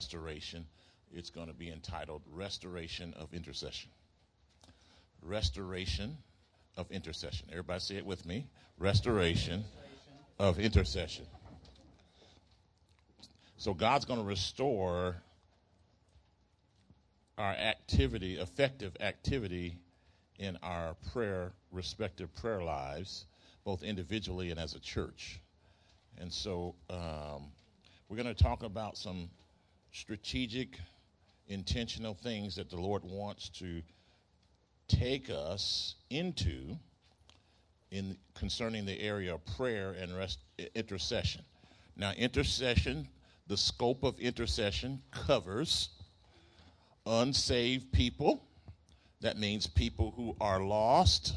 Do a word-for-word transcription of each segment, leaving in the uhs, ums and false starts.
restoration, it's going to be entitled Restoration of Intercession. Restoration of Intercession. Everybody say it with me. Restoration of Intercession. So God's going to restore our activity, effective activity in our prayer, respective prayer lives, both individually and as a church. And so um, we're going to talk about some strategic, intentional things that the Lord wants to take us into in concerning the area of prayer and rest, intercession. Now, intercession, the scope of intercession covers unsaved people. That means people who are lost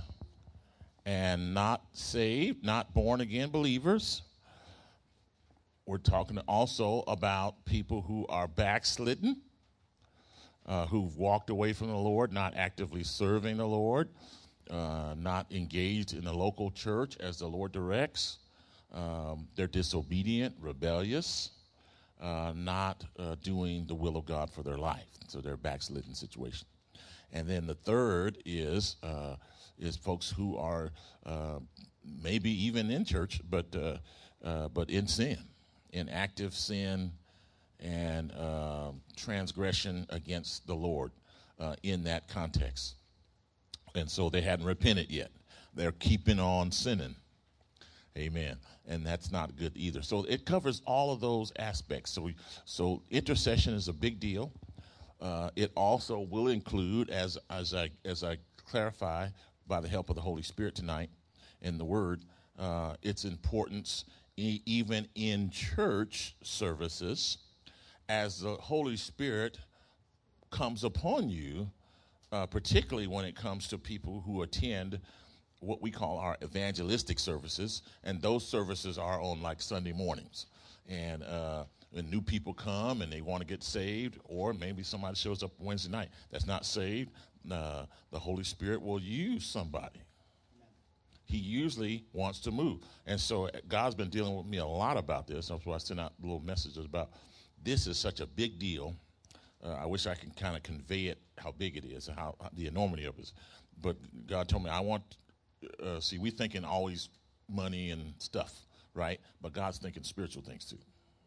and not saved, not born again believers. We're talking also about people who are backslidden, uh, who've walked away from the Lord, not actively serving the Lord, uh, not engaged in the local church as the Lord directs. Um, they're disobedient, rebellious, uh, not uh, doing the will of God for their life. So they're a backslidden situation. And then the third is uh, is folks who are uh, maybe even in church, but uh, uh, but in sin, in active sin and uh, transgression against the Lord uh, in that context. And so they hadn't repented yet. They're keeping on sinning. Amen. And that's not good either. So it covers all of those aspects. So we, so intercession is a big deal. Uh, it also will include, as as I as I clarify by the help of the Holy Spirit tonight in the Word, uh, its importance e- even in church services, as the Holy Spirit comes upon you, uh, particularly when it comes to people who attend what we call our evangelistic services, and those services are on like Sunday mornings, and uh, when new people come and they want to get saved, or maybe somebody shows up Wednesday night that's not saved, uh, the Holy Spirit will use somebody. He usually wants to move. And so God's been dealing with me a lot about this. That's why I sent out little messages about this is such a big deal. Uh, I wish I can kind of convey it, how big it is and how, how the enormity of it is. But God told me, I want, uh, see, we thinking always money and stuff, right? But God's thinking spiritual things too.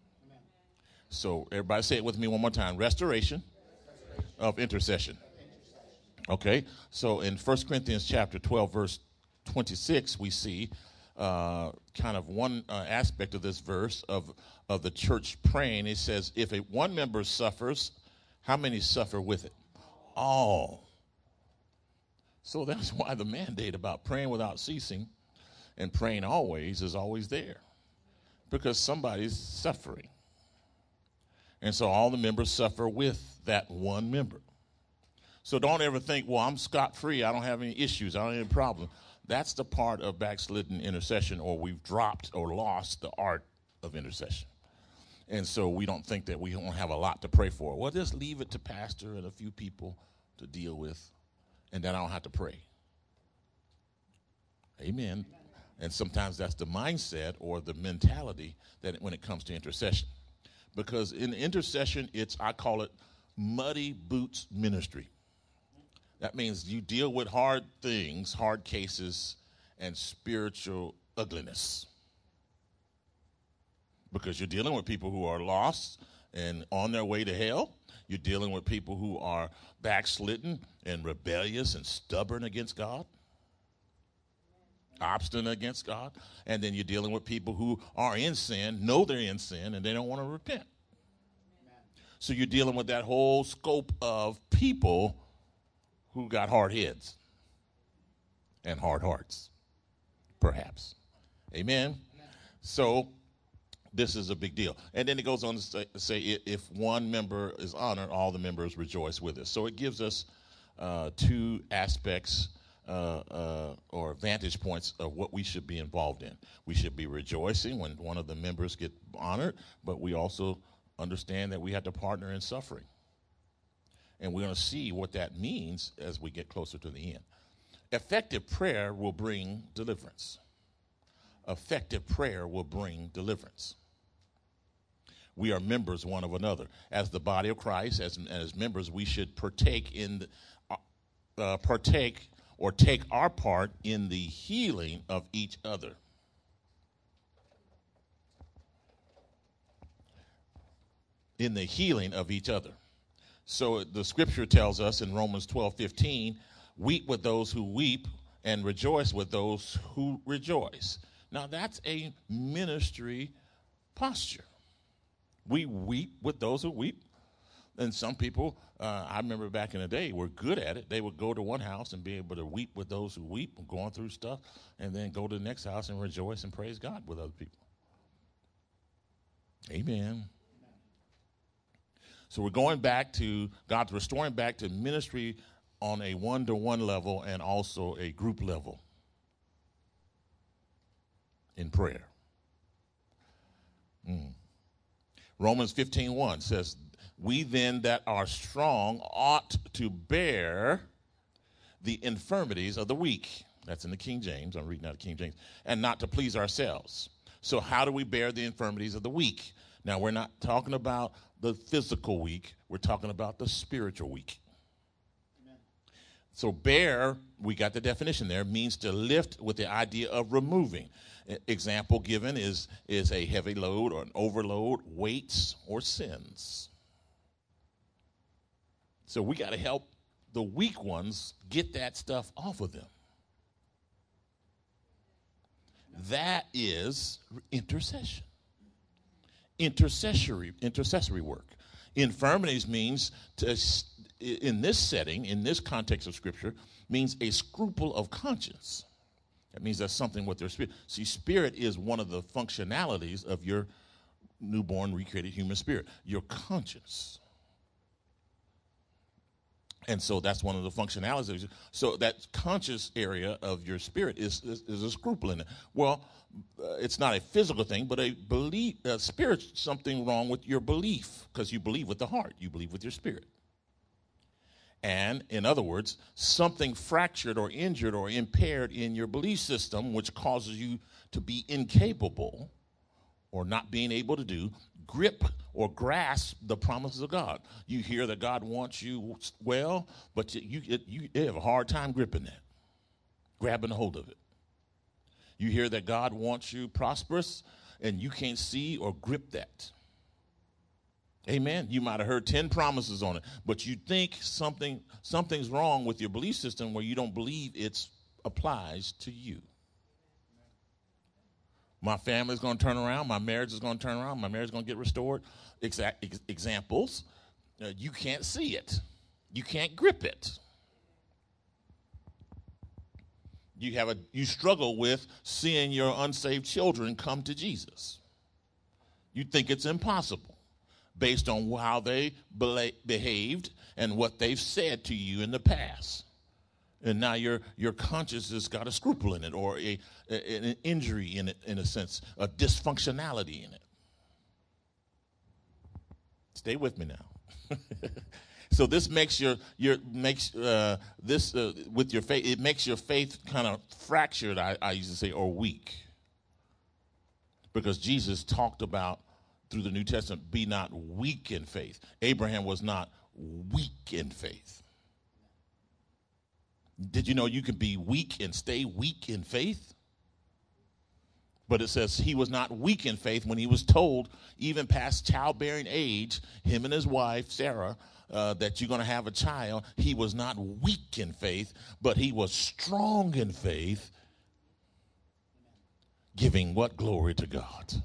So everybody say it with me one more time. Restoration, Restoration. of intercession. Okay, so in First Corinthians chapter twelve, verse twenty-six, we see uh, kind of one uh, aspect of this verse of, of the church praying. It says, if a one member suffers, how many suffer with it? All. So that's why the mandate about praying without ceasing and praying always is always there, because somebody's suffering. And so all the members suffer with that one member. So don't ever think, well, I'm scot-free. I don't have any issues. I don't have any problem. That's the part of backslidden intercession, or we've dropped or lost the art of intercession. And so we don't think that we don't have a lot to pray for. Well, just leave it to pastor and a few people to deal with, and then I don't have to pray. Amen. And sometimes that's the mindset or the mentality that when it comes to intercession. Because in intercession, it's, I call it muddy boots ministry. That means you deal with hard things, hard cases, and spiritual ugliness. Because you're dealing with people who are lost and on their way to hell. You're dealing with people who are backslidden and rebellious and stubborn against God, obstinate against God. And then you're dealing with people who are in sin, know they're in sin, and they don't want to repent. Amen. So you're dealing with that whole scope of people who got hard heads and hard hearts, perhaps. Amen? Amen. So this is a big deal. And then it goes on to say, say if one member is honored, all the members rejoice with us. So it gives us uh, two aspects Uh, uh, or vantage points of what we should be involved in. We should be rejoicing when one of the members get honored, but we also understand that we have to partner in suffering. And we're going to see what that means as we get closer to the end. Effective prayer will bring deliverance. Effective prayer will bring deliverance. We are members one of another. As the body of Christ, as, as members, we should partake in the, uh, partake or take our part in the healing of each other. In the healing of each other. So the scripture tells us in Romans twelve fifteen, weep with those who weep and rejoice with those who rejoice. Now that's a ministry posture. We weep with those who weep. And some people, uh, I remember back in the day, were good at it. They would go to one house and be able to weep with those who weep, going through stuff, and then go to the next house and rejoice and praise God with other people. Amen. So we're going back to, God's restoring back to ministry on a one-to-one level and also a group level in prayer. Mm. Romans fifteen one says, we then that are strong ought to bear the infirmities of the weak. That's in the King James. I'm reading out of King James. And not to please ourselves. So how do we bear the infirmities of the weak? Now, we're not talking about the physical weak. We're talking about the spiritual weak. Amen. So bear, we got the definition there, means to lift with the idea of removing. Example given is, is a heavy load or an overload, weights, or sins. So we got to help the weak ones get that stuff off of them. That is intercession. Intercessory, intercessory work. Infirmities means, to, in this setting, in this context of Scripture, means a scruple of conscience. That means there's something with their spirit. See, spirit is one of the functionalities of your newborn, recreated human spirit, your conscience. And so that's one of the functionalities. So that conscious area of your spirit is, is, is a scruple in it. Well, uh, it's not a physical thing, but a belief, a spirit, something wrong with your belief, because you believe with the heart. You believe with your spirit. And, in other words, something fractured or injured or impaired in your belief system, which causes you to be incapable or not being able to do, grip or grasp the promises of God. You hear that God wants you well, but you, you, you, you have a hard time gripping that, grabbing a hold of it. You hear that God wants you prosperous, and you can't see or grip that. Amen. You might have heard ten promises on it, but you think something something's wrong with your belief system where you don't believe it applies to you. My family's going to turn around. My marriage is going to turn around. My marriage is going to get restored. Exact ex- examples. Uh, you can't see it. You can't grip it. You have a you struggle with seeing your unsaved children come to Jesus. You think it's impossible based on how they be- behaved and what they've said to you in the past. And now your your conscience has got a scruple in it, or a, a an injury in it, in a sense, a dysfunctionality in it. Stay with me now. So this makes your your makes uh, this uh, with your faith. It makes your faith kind of fractured. I, I used to say, or weak, because Jesus talked about through the New Testament, be not weak in faith. Abraham was not weak in faith. Did you know you can be weak and stay weak in faith? But it says he was not weak in faith when he was told, even past childbearing age, him and his wife, Sarah, uh, that you're going to have a child. He was not weak in faith, but he was strong in faith, giving what glory to God.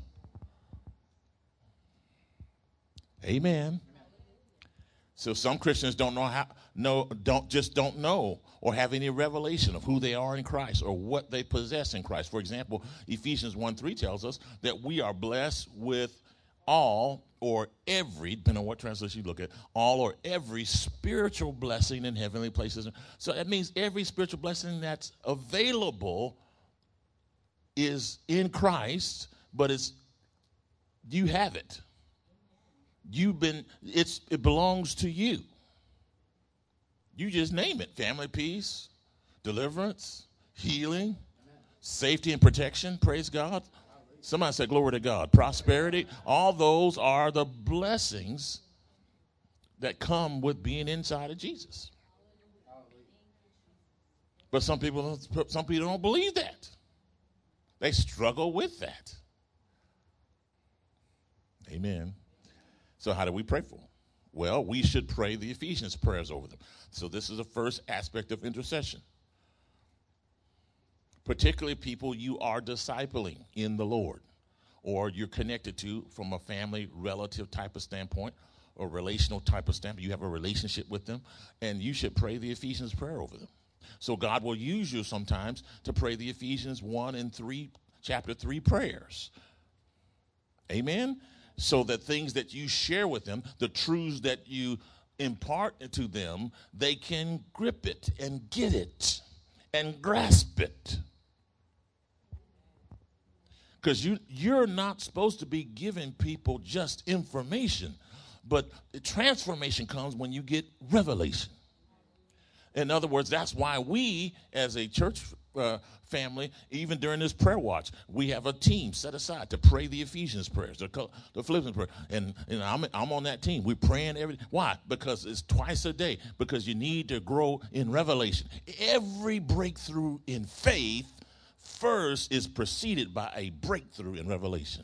Amen. So some Christians don't know how, no, don't just don't know or have any revelation of who they are in Christ or what they possess in Christ. For example, Ephesians one three tells us that we are blessed with all or every, depending on what translation you look at, all or every spiritual blessing in heavenly places. So that means every spiritual blessing that's available is in Christ, but it's, you have it. You've been, it's, it belongs to you. You just name it. Family peace, deliverance, healing, safety and protection, praise God, Somebody say glory to God. Prosperity, all those are the blessings that come with being inside of Jesus. But some people, some people don't believe that. They struggle with that. Amen. So how do we pray for them? Well, we should pray the Ephesians prayers over them. So this is the first aspect of intercession. Particularly people you are discipling in the Lord, or you're connected to from a family, relative type of standpoint, or relational type of standpoint. You have a relationship with them, and you should pray the Ephesians prayer over them. So God will use you sometimes to pray the Ephesians one and three, chapter three prayers. Amen? So that things that you share with them, the truths that you impart to them, they can grip it and get it and grasp it. Because you, you're not supposed to be giving people just information, but the transformation comes when you get revelation. In other words, that's why we, as a church uh, family, even during this prayer watch, we have a team set aside to pray the Ephesians prayers, the, the Philippians prayer. And, and I'm, I'm on that team. We're praying every day. Why? Because it's twice a day. Because you need to grow in revelation. Every breakthrough in faith first is preceded by a breakthrough in revelation.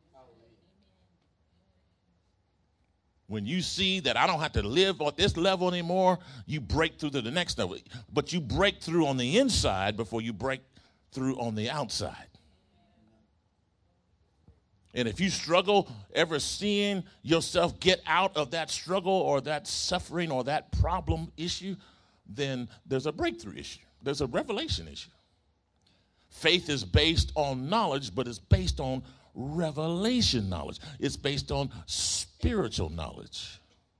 When you see that I don't have to live at this level anymore, you break through to the next level. But you break through on the inside before you break through on the outside. And if you struggle ever seeing yourself get out of that struggle or that suffering or that problem issue, then there's a breakthrough issue. There's a revelation issue. Faith is based on knowledge, but it's based on revelation knowledge. It's based on spiritual knowledge.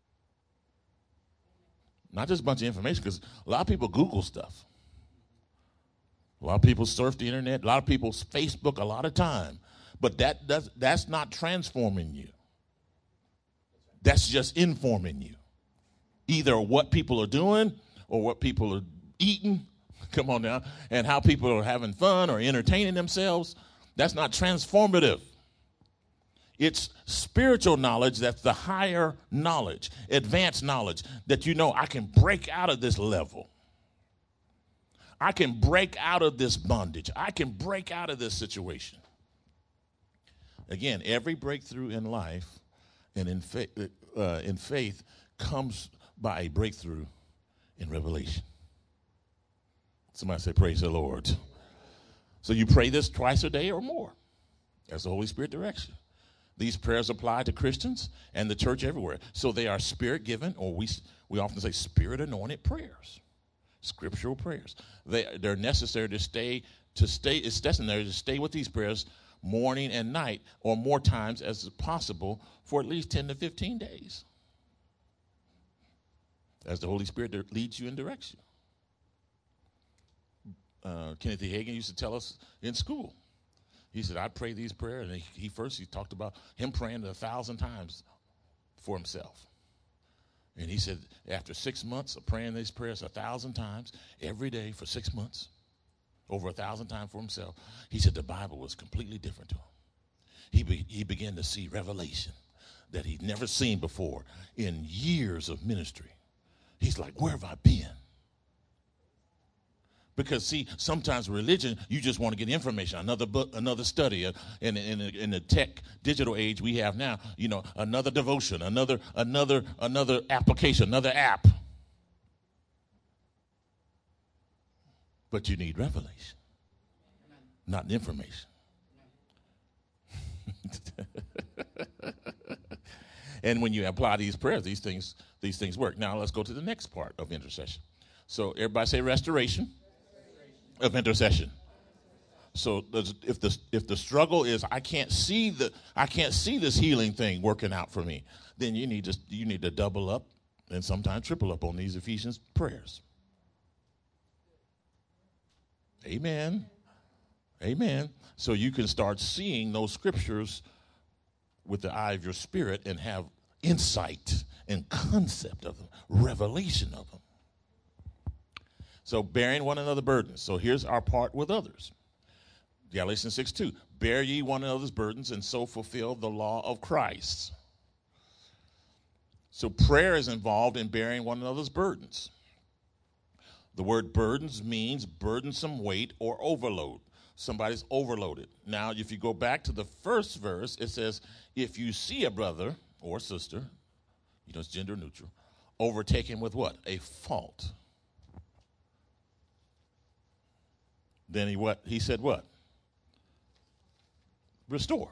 Not just a bunch of information, because a lot of people Google stuff. A lot of people surf the internet. A lot of people Facebook a lot of time. But that does, that's not transforming you. That's just informing you. Either what people are doing or what people are eating, come on now, and how people are having fun or entertaining themselves. That's not transformative. It's spiritual knowledge that's the higher knowledge, advanced knowledge, that you know I can break out of this level. I can break out of this bondage. I can break out of this situation. Again, every breakthrough in life and in, fa- uh, in faith comes by a breakthrough in revelation. Somebody say, praise the Lord. So you pray this twice a day or more. That's the Holy Spirit direction. These prayers apply to Christians and the church everywhere. So they are spirit-given, or we we often say spirit-anointed prayers, scriptural prayers. They they're necessary to stay to stay. It's necessary to stay with these prayers morning and night, or more times as possible, for at least ten to fifteen days, as the Holy Spirit leads you in direction. Uh, Kenneth E. Hagin used to tell us in school. He said, I pray these prayers. And he, he first, he talked about him praying a thousand times for himself. And he said, after six months of praying these prayers a thousand times, every day for six months, over a thousand times for himself, he said the Bible was completely different to him. He, be, he began to see revelation that he'd never seen before in years of ministry. He's like, where have I been? Because, see, sometimes religion, you just want to get information, another book, another study. Uh, in, in, in the tech digital age we have now, you know, another devotion, another, another, another application, another app. But you need revelation, not information. And when you apply these prayers, these things, these things work. Now let's go to the next part of intercession. So everybody say restoration. Of intercession. So if the if the struggle is I can't see the I can't see this healing thing working out for me, then you need to you need to double up and sometimes triple up on these Ephesians prayers. Amen. Amen. So you can start seeing those scriptures with the eye of your spirit and have insight and concept of them, revelation of them. So bearing one another burdens. So here's our part with others. Galatians six two. bear ye one another's burdens, and so fulfill the law of Christ. So prayer is involved in bearing one another's burdens. The word burdens means burdensome weight or overload. Somebody's overloaded. Now, if you go back to the first verse, it says, if you see a brother or sister, you know, it's gender neutral, overtake him with what? A fault. Then he what? He said what? Restore.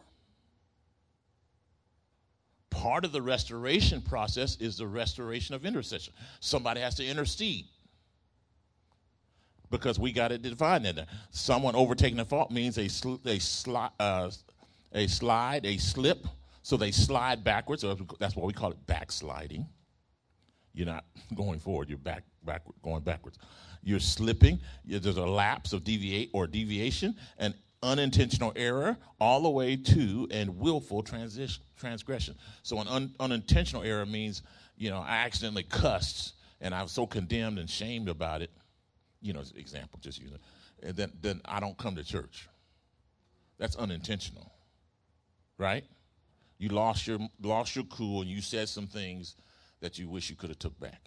Part of the restoration process is the restoration of intercession. Somebody has to intercede. Because we got it defined in there. Someone overtaking a fault means a, sl- a, sli- uh, a slide, a slip. So they slide backwards. Or that's why we call it backsliding. You're not going forward. You're back, backward, going backwards. You're slipping. There's a lapse of deviate or deviation, an unintentional error, all the way to and willful transition, transgression. So an un- unintentional error means, you know, I accidentally cussed, and I was so condemned and shamed about it. You know, example, just using it. And then, then I don't come to church. That's unintentional, right? You lost your lost your cool, and you said some things that you wish you could have took back.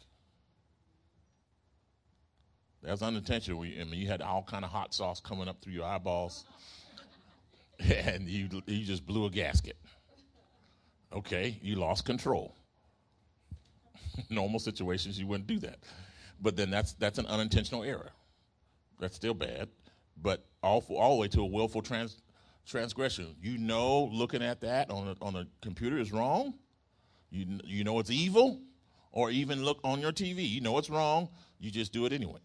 That's unintentional. I mean, you had all kind of hot sauce coming up through your eyeballs, and you you just blew a gasket. Okay, you lost control. Normal situations, you wouldn't do that. But then that's that's an unintentional error. That's still bad, but all all the way to a willful trans, transgression. You know, looking at that on a, on a computer is wrong. You you know it's evil, or even look on your T V. You know it's wrong. You just do it anyway.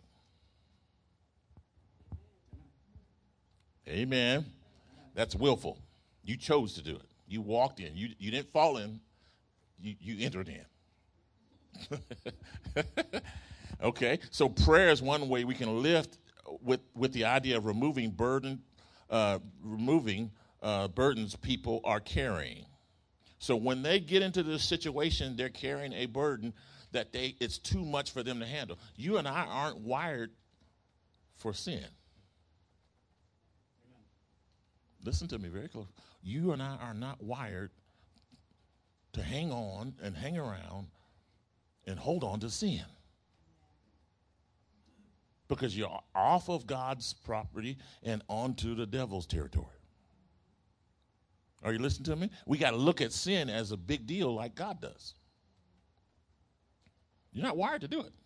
Amen. That's willful. You chose to do it. You walked in. You you didn't fall in. You you entered in. Okay, so prayer is one way we can lift with, with the idea of removing burden, uh, removing uh, burdens people are carrying. So when they get into this situation, they're carrying a burden that they it's too much for them to handle. You and I aren't wired for sin. Amen. Listen to me very close. You and I are not wired to hang on and hang around and hold on to sin. Because you're off of God's property and onto the devil's territory. Are you listening to me? We got to look at sin as a big deal like God does. You're not wired to do it.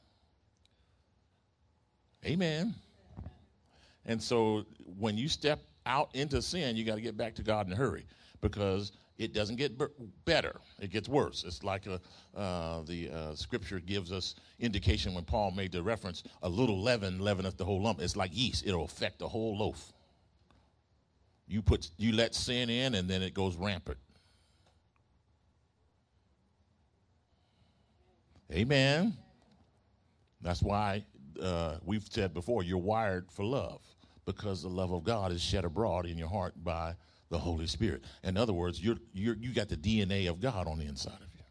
Amen. And so when you step out into sin, you got to get back to God in a hurry, because it doesn't get b- better. It gets worse. It's like a, uh, the uh, scripture gives us indication when Paul made the reference, a little leaven leaveneth the whole lump. It's like yeast. It'll affect the whole loaf. You put, you let sin in, and then it goes rampant. Amen. That's why uh, we've said before, you're wired for love, because the love of God is shed abroad in your heart by the Holy Spirit. In other words, you're, you're, you got the D N A of God on the inside of you.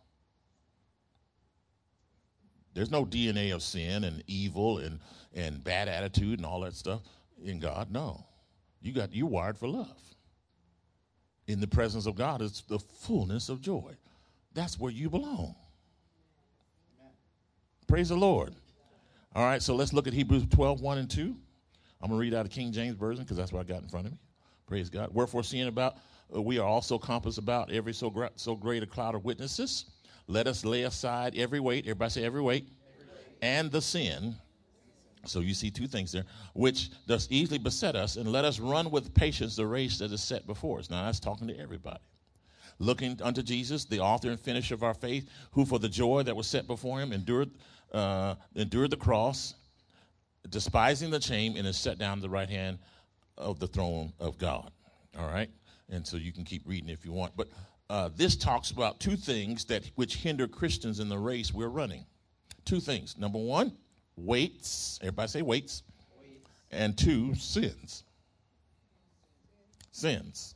There's no D N A of sin and evil and, and bad attitude and all that stuff in God. No. You got, you're wired for love. In the presence of God is the fullness of joy. That's where you belong. Amen. Praise the Lord. All right, so let's look at Hebrews twelve, one and two. I'm going to read out of King James Version because that's what I got in front of me. Praise God. Wherefore, seeing about, uh, we are also compassed about every so, gra- so great a cloud of witnesses. Let us lay aside every weight. Everybody say every weight. Every weight. And the sin. So you see two things there, which does easily beset us, and let us run with patience the race that is set before us. Now, that's talking to everybody. Looking unto Jesus, the author and finisher of our faith, who for the joy that was set before him endured, uh, endured the cross, despising the shame, and is set down to the right hand of the throne of God. All right? And so you can keep reading if you want. But uh, this talks about two things that which hinder Christians in the race we're running. Two things. Number one, weights. Everybody say weights. Weights. And two, sins. Sins.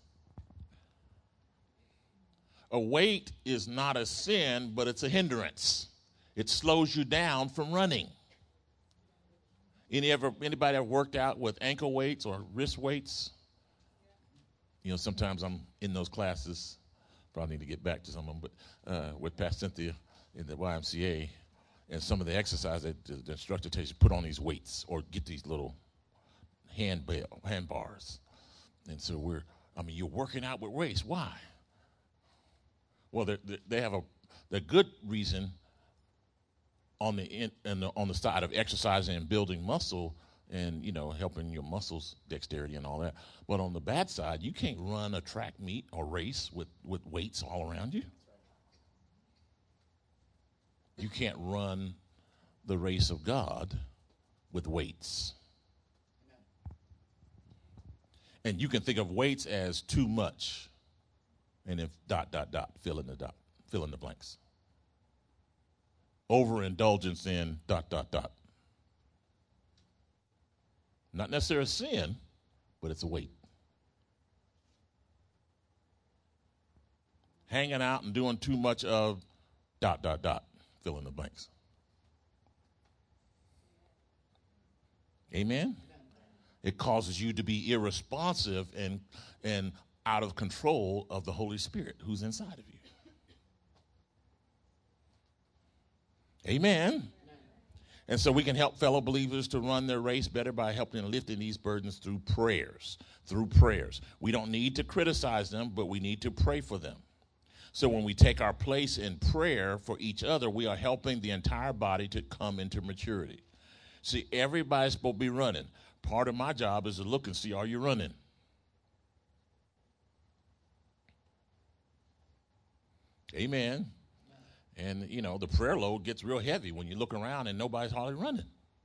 A weight is not a sin, but it's a hindrance. It slows you down from running. Any ever, anybody ever worked out with ankle weights or wrist weights? You know, sometimes I'm in those classes, probably need to get back to some of them, but uh, with Pastor Cynthia in the Y M C A, and some of the exercise that the, the instructor tells you, put on these weights or get these little hand, bell, hand bars. And so we're, I mean, you're working out with weights. Why? Well, they they have a the good reason on the, in, in the on the side of exercising and building muscle and, you know, helping your muscles dexterity and all that. But on the bad side, you can't run a track meet or race with, with weights all around you. You can't run the race of God with weights. And you can think of weights as too much. And if dot, dot, dot, fill in the dot, fill in the blanks. Overindulgence in dot, dot, dot. Not necessarily a sin, but it's a weight. Hanging out and doing too much of dot, dot, dot, fill in the blanks. Amen? It causes you to be irresponsive and, and out of control of the Holy Spirit who's inside of you. Amen. And so we can help fellow believers to run their race better by helping and lifting these burdens through prayers, through prayers. We don't need to criticize them, but we need to pray for them. So when we take our place in prayer for each other, we are helping the entire body to come into maturity. See, everybody's supposed to be running. Part of my job is to look and see, are you running? Amen. And, you know, the prayer load gets real heavy when you look around and nobody's hardly running.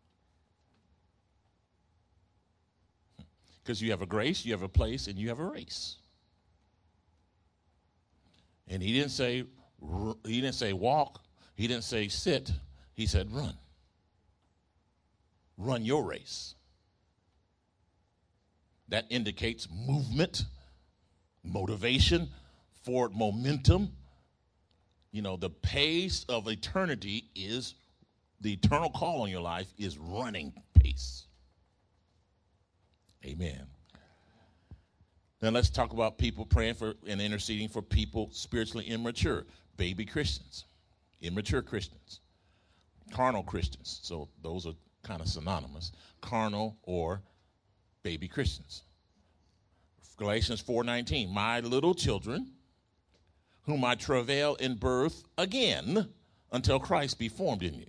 Because you have a grace, you have a place, and you have a race. And he didn't say, he didn't say walk. He didn't say sit. He said run. Run your race. That indicates movement, motivation, forward momentum. You know, the pace of eternity is, the eternal call on your life is running pace. Amen. Now let's talk about people praying for and interceding for people spiritually immature, baby Christians, immature Christians, carnal Christians. So those are kind of synonymous, carnal or baby Christians. Galatians four nineteen, my little children, whom I travail in birth again until Christ be formed in you.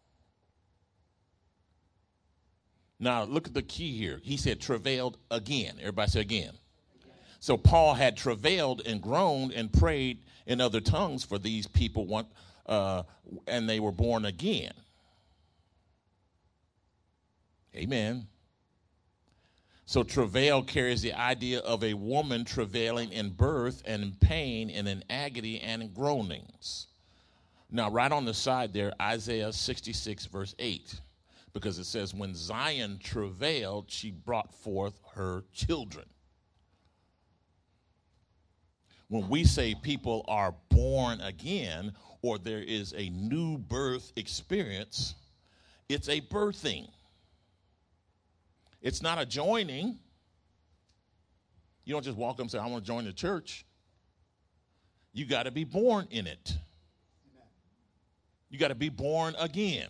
Now, look at the key here. He said travailed again. Everybody say again. Again. So Paul had travailed and groaned and prayed in other tongues for these people, one, uh, and they were born again. Amen. So travail carries the idea of a woman travailing in birth and in pain and in agony and in groanings. Now, right on the side there, Isaiah sixty-six, verse eight, because it says, when Zion travailed, she brought forth her children. When we say people are born again or there is a new birth experience, it's a birthing. It's not a joining. You don't just walk up and say, I want to join the church. You got to be born in it. You got to be born again.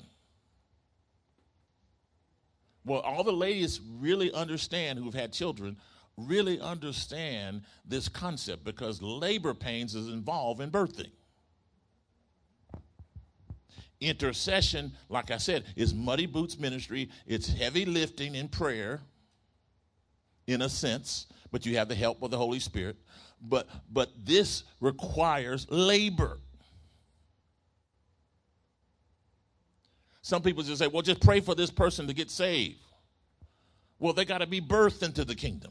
Well, all the ladies really understand who've had children, really understand this concept because labor pains is involved in birthing. Intercession, like I said, is muddy boots ministry. It's heavy lifting in prayer, in a sense, but you have the help of the Holy Spirit. But, but this requires labor. Some people just say, well, just pray for this person to get saved. Well, they got to be birthed into the kingdom.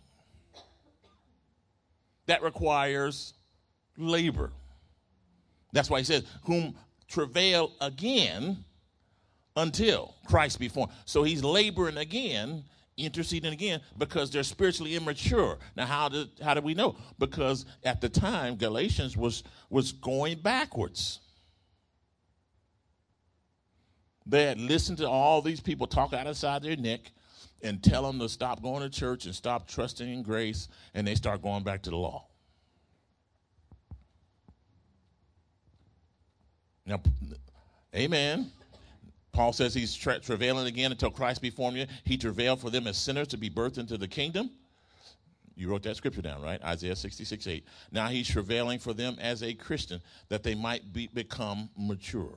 That requires labor. That's why he says, whom travail again until Christ be formed. So he's laboring again, interceding again, because they're spiritually immature. Now, how did how do we know? Because at the time, Galatians was was going backwards. They had listened to all these people talk out of the side of their neck, and tell them to stop going to church and stop trusting in grace, and they start going back to the law. Now, amen. Paul says he's tra- travailing again until Christ be formed in you. He travailed for them as sinners to be birthed into the kingdom. You wrote that scripture down, right? Isaiah sixty-six eight. Now he's travailing for them as a Christian that they might be, become mature.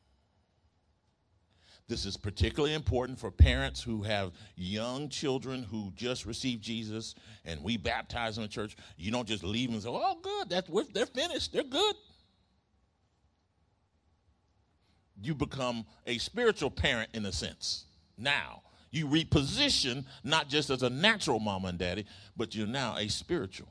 This is particularly important for parents who have young children who just received Jesus, and we baptize them in church. You don't just leave them and say, oh, good, that's, they're finished, they're good. You become a spiritual parent in a sense. Now, you reposition not just as a natural mama and daddy, but you're now a spiritual.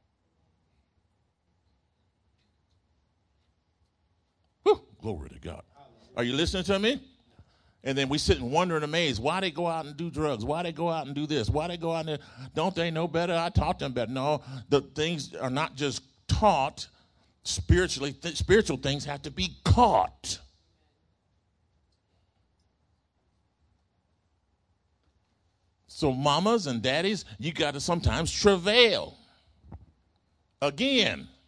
Whew, glory to God. Are you listening to me? And then we sit and wonder and amaze why they go out and do drugs, why they go out and do this, why they go out and don't they know better? I taught them better. No, the things are not just taught spiritually. Th- spiritual things have to be caught. So mamas and daddies, you got to sometimes travail again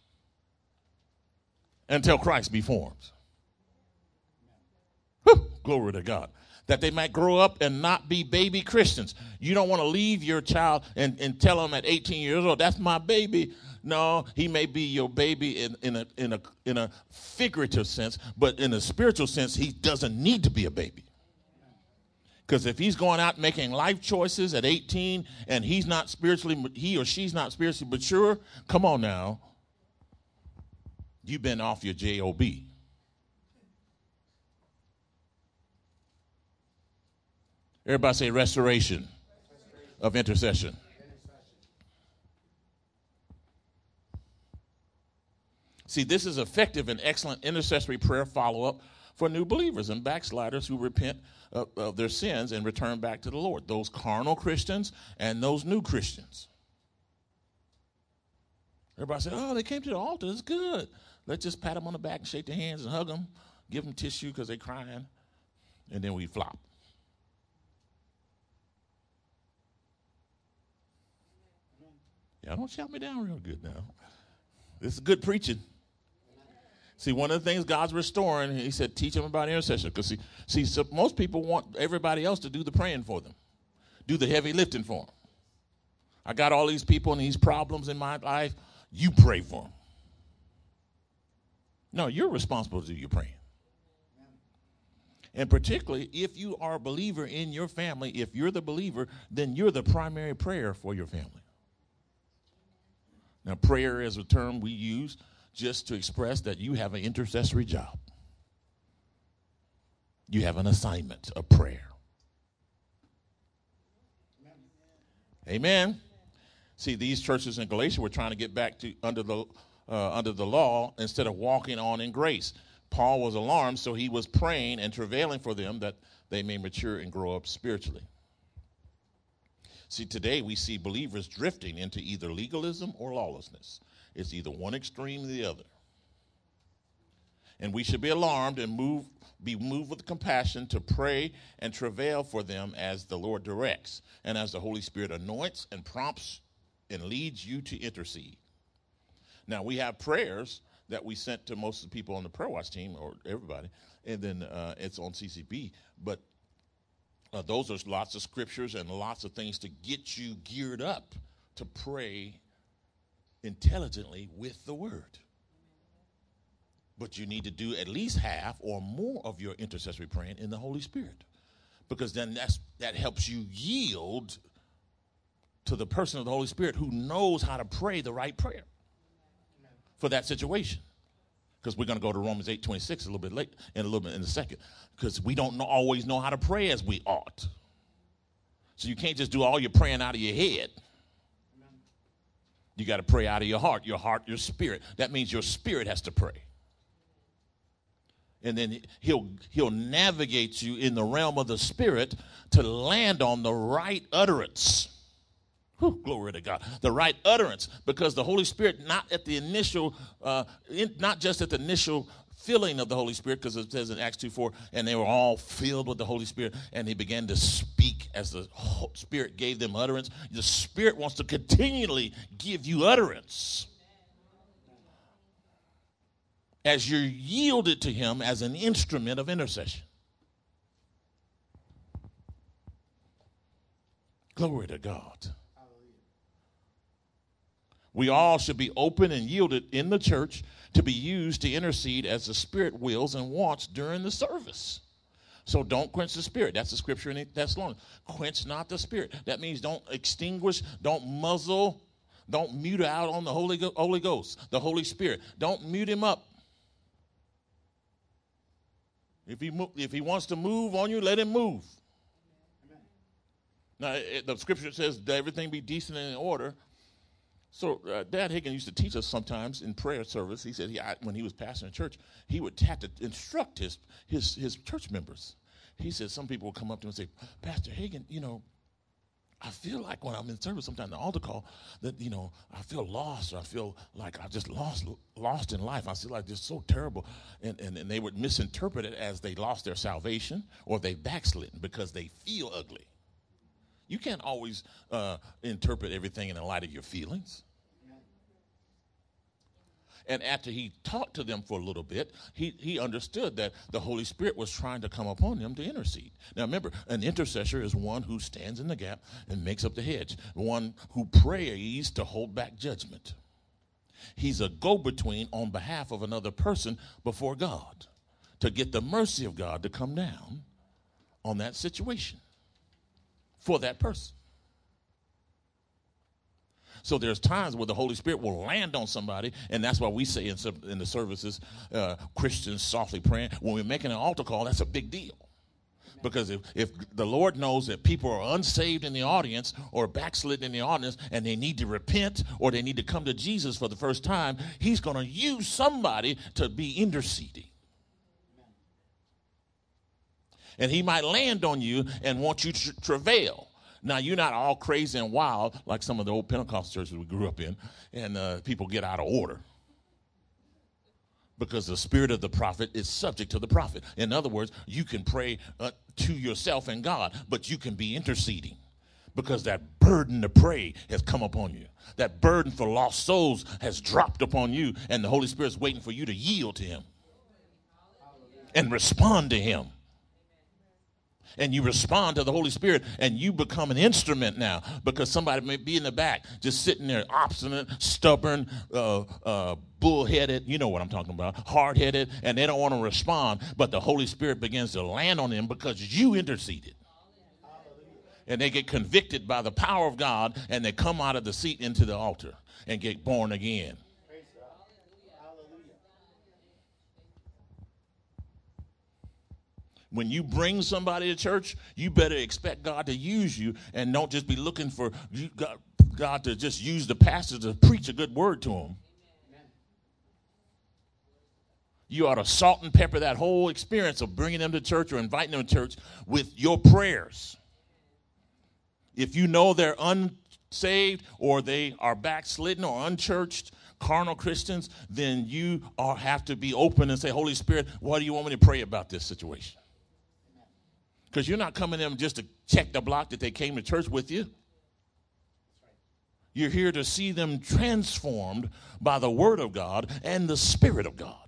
until Christ be formed. Whew, glory to God. That they might grow up and not be baby Christians. You don't want to leave your child and, and tell them at eighteen years old, that's my baby. No, he may be your baby in, in, a, in, a, in a figurative sense, but in a spiritual sense, he doesn't need to be a baby. Because if he's going out making life choices at eighteen and he's not spiritually, he or she's not spiritually mature, come on now. You've been off your J O B. Everybody say restoration, restoration. Of intercession. See, this is effective and excellent intercessory prayer follow-up for new believers and backsliders who repent of, of their sins and return back to the Lord. Those carnal Christians and those new Christians. Everybody said, oh, they came to the altar. It's good. Let's just pat them on the back and shake their hands and hug them, give them tissue because they're crying, and then we flop. Y'all don't shout me down real good now. This is good preaching. See, one of the things God's restoring, he said, teach them about intercession. Because, see, see so most people want everybody else to do the praying for them, do the heavy lifting for them. I got all these people and these problems in my life. You pray for them. No, you're responsible to do your praying. And particularly, if you are a believer in your family, if you're the believer, then you're the primary prayer for your family. Now, prayer is a term we use just to express that you have an intercessory job. You have an assignment of prayer. Amen. See, these churches in Galatia were trying to get back to under the uh, under the law instead of walking on in grace. Paul was alarmed, so he was praying and travailing for them that they may mature and grow up spiritually. See, today we see believers drifting into either legalism or lawlessness. It's either one extreme or the other. And we should be alarmed and move, be moved with compassion to pray and travail for them as the Lord directs and as the Holy Spirit anoints and prompts and leads you to intercede. Now, we have prayers that we sent to most of the people on the prayer watch team, or everybody, and then uh, it's on C C B. But uh, those are lots of scriptures and lots of things to get you geared up to pray intelligently with the word. But you need to do at least half or more of your intercessory praying in the Holy Spirit, because then that's that helps you yield to the person of the Holy Spirit who knows how to pray the right prayer for that situation. Because we're going to go to Romans eight twenty-six a little bit late, in a little bit in a second, because we don't know, always know how to pray as we ought. So you can't just do all your praying out of your head. You got to pray out of your heart, your heart, your spirit. That means your spirit has to pray. And then he'll he'll navigate you in the realm of the spirit to land on the right utterance. Whew, glory to God. The right utterance, because the Holy Spirit, not at the initial, uh, in, not just at the initial filling of the Holy Spirit, because it says in Acts two four, and they were all filled with the Holy Spirit, and they began to speak as the Spirit gave them utterance. The Spirit wants to continually give you utterance as you're yielded to him as an instrument of intercession. Glory to God. We all should be open and yielded in the church to be used to intercede as the Spirit wills and wants during the service. So don't quench the Spirit. That's the scripture in Thessalonians. Quench not the Spirit. That means don't extinguish, don't muzzle, don't mute out on the Holy, Go- Holy Ghost, the Holy Spirit. Don't mute him up. If he, mo- if he wants to move on you, let him move. Now, it, the scripture says that everything be decent and in order. So uh, Dad Hagin used to teach us sometimes in prayer service. He said he, I, when he was pastoring a church, he would have to instruct his, his, his church members. He said some people would come up to him and say, Pastor Hagin, you know, I feel like when I'm in service, sometimes the altar call, that, you know, I feel lost, or I feel like I just lost lost in life. I feel like it's so terrible. And, and, and they would misinterpret it as they lost their salvation or they backslidden because they feel ugly. You can't always uh, interpret everything in the light of your feelings. And after he talked to them for a little bit, he, he understood that the Holy Spirit was trying to come upon them to intercede. Now remember, an intercessor is one who stands in the gap and makes up the hedge, one who prays to hold back judgment. He's a go-between on behalf of another person before God to get the mercy of God to come down on that situation for that person. So there's times where the Holy Spirit will land on somebody, and that's why we say in, some, in the services, uh, Christians softly praying. When we're making an altar call, that's a big deal. Because if, if the Lord knows that people are unsaved in the audience or backslidden in the audience and they need to repent or they need to come to Jesus for the first time, he's going to use somebody to be interceding. And he might land on you and want you to travail. Now, you're not all crazy and wild like some of the old Pentecostal churches we grew up in, and uh, people get out of order. Because the spirit of the prophet is subject to the prophet. In other words, you can pray uh, to yourself and God, but you can be interceding. Because that burden to pray has come upon you. That burden for lost souls has dropped upon you, and the Holy Spirit's waiting for you to yield to him and respond to him. And you respond to the Holy Spirit, and you become an instrument now, because somebody may be in the back just sitting there obstinate, stubborn, uh, uh, bullheaded, you know what I'm talking about, hard-headed, and they don't want to respond, but the Holy Spirit begins to land on them because you interceded. And they get convicted by the power of God, and they come out of the seat into the altar and get born again. When you bring somebody to church, you better expect God to use you, and don't just be looking for you, God, God to just use the pastor to preach a good word to them. You ought to salt and pepper that whole experience of bringing them to church or inviting them to church with your prayers. If you know they're unsaved or they are backslidden or unchurched, carnal Christians, then you are, have to be open and say, Holy Spirit, what do you want me to pray about this situation? Because you're not coming to them just to check the block that they came to church with you. You're here to see them transformed by the Word of God and the Spirit of God.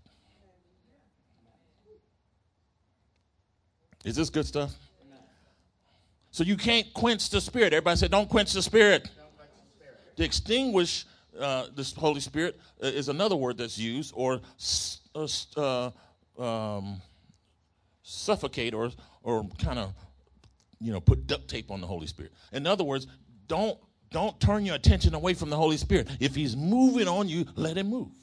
Is this good stuff? So you can't quench the Spirit. Everybody say, don't quench the Spirit. Don't quench the Spirit. To extinguish uh, the Holy Spirit uh, is another word that's used, or uh, um, suffocate, or or kind of, you know, put duct tape on the Holy Spirit. In other words, don't don't turn your attention away from the Holy Spirit. If he's moving on you, let him move.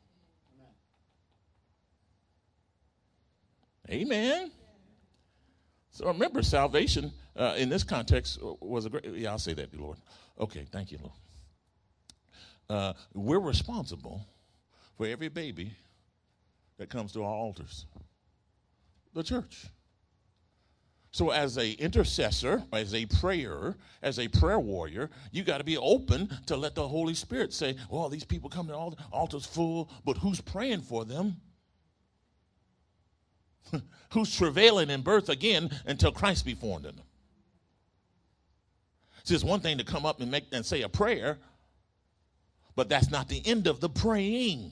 Amen. Amen. So remember, salvation uh, in this context was a great, yeah, I'll say that, Lord. Okay, thank you, Lord. Uh, we're responsible for every baby that comes to our altars. The church. So as an intercessor, as a prayer, as a prayer warrior, you got to be open to let the Holy Spirit say, well, these people come to the altar, altar's full, but who's praying for them? who's travailing in birth again until Christ be formed in them. See, it's one thing to come up and make and say a prayer, but that's not the end of the praying.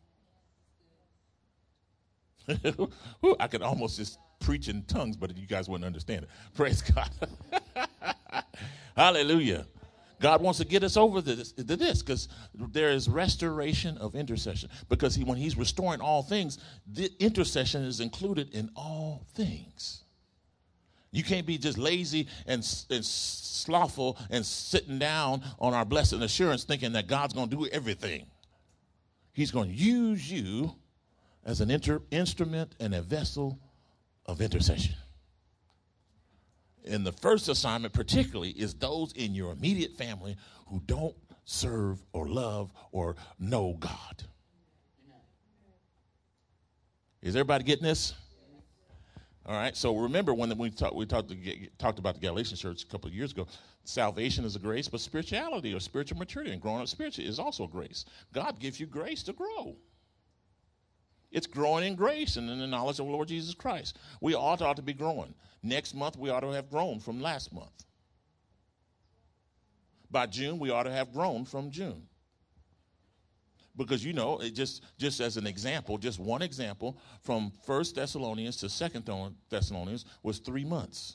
Ooh, I could almost just preach in tongues, but you guys wouldn't understand it. Praise God. Hallelujah. God wants to get us over this because there is restoration of intercession. Because he, when he's restoring all things, the intercession is included in all things. You can't be just lazy and, and slothful and sitting down on our blessed assurance thinking that God's going to do everything. He's going to use you as an inter, instrument and a vessel of intercession. And the first assignment particularly is those in your immediate family who don't serve or love or know God. Is everybody getting this? All right, so remember when we, talk, we talked, talked about the Galatian church a couple of years ago, salvation is a grace, but spirituality or spiritual maturity and growing up spiritually is also a grace. God gives you grace to grow. It's growing in grace and in the knowledge of the Lord Jesus Christ. We ought, ought to be growing. Next month, we ought to have grown from last month. By June, we ought to have grown from June. Because, you know, it just, just as an example, just one example, from First Thessalonians to Second Thessalonians was three months.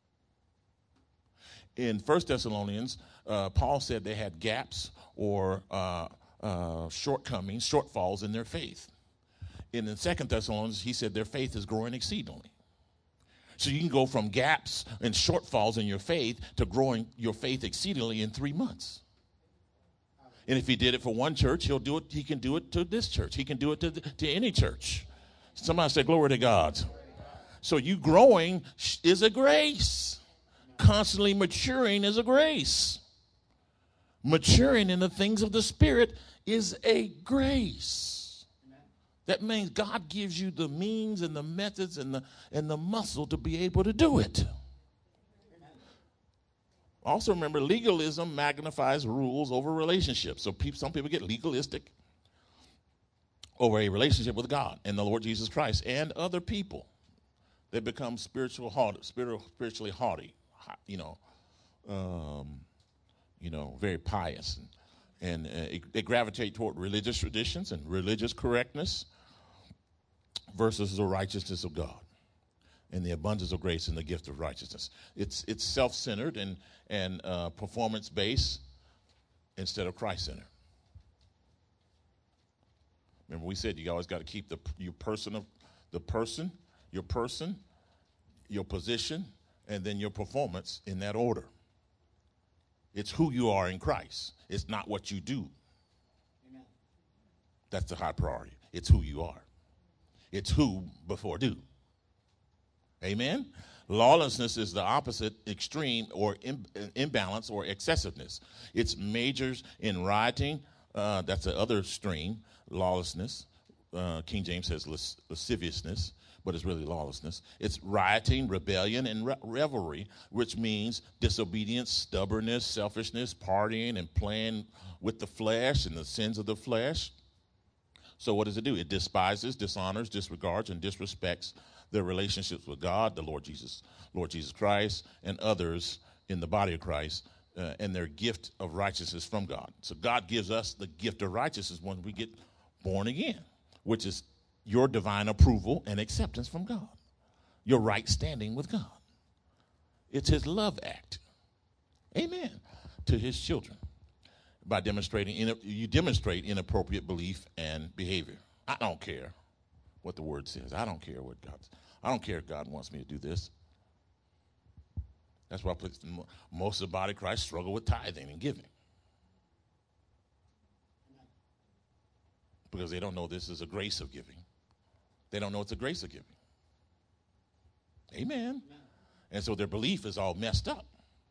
In First Thessalonians, uh, Paul said they had gaps or uh, uh, shortcomings, shortfalls in their faith. In the Second Thessalonians, he said their faith is growing exceedingly. So you can go from gaps and shortfalls in your faith to growing your faith exceedingly in three months. And if he did it for one church, he'll do it. He can do it to this church. He can do it to, to any church. Somebody say, glory to God. So you growing is a grace. Constantly maturing is a grace. Maturing in the things of the Spirit is a grace. That means God gives you the means and the methods and the and the muscle to be able to do it. Also remember, legalism magnifies rules over relationships. So people, some people get legalistic over a relationship with God and the Lord Jesus Christ and other people. They become spiritual haughty, spiritually haughty, you know, um, you know, very pious, and, and uh, they gravitate toward religious traditions and religious correctness versus the righteousness of God and the abundance of grace and the gift of righteousness. It's it's self-centered and and uh, performance-based instead of Christ-centered. Remember, we said you always got to keep the your person of the person, your person, your position, and then your performance in that order. It's who you are in Christ. It's not what you do. Amen. That's the high priority. It's who you are. It's who before do. Amen? Lawlessness is the opposite extreme or Im- imbalance or excessiveness. It's majors in rioting. Uh, that's the other stream, lawlessness. Uh, King James says las- lasciviousness, but it's really lawlessness. It's rioting, rebellion, and re- revelry, which means disobedience, stubbornness, selfishness, partying, and playing with the flesh and the sins of the flesh. So what does it do? It despises, dishonors, disregards, and disrespects their relationships with God, the Lord Jesus, Lord Jesus Christ, and others in the body of Christ, uh, and their gift of righteousness from God. So God gives us the gift of righteousness when we get born again, which is your divine approval and acceptance from God, your right standing with God. It's his love act, amen, to his children. By demonstrating, you demonstrate inappropriate belief and behavior. I don't care what the word says. I don't care what God, I don't care if God wants me to do this. That's why most of the body of Christ struggle with tithing and giving. Because they don't know this is a grace of giving. They don't know it's a grace of giving. Amen. Amen. And so their belief is all messed up.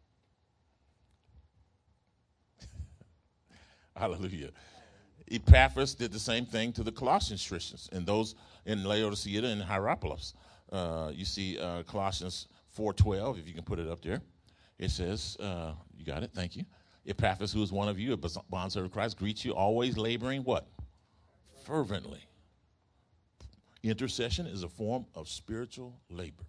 Hallelujah. Epaphras did the same thing to the Colossian Christians and those in Laodicea and Hierapolis. Uh, you see uh, Colossians four twelve, if you can put it up there. It says, uh, you got it, thank you. Epaphras, who is one of you, a bondservant of Christ, greets you, always laboring what? Fervently. Intercession is a form of spiritual labor.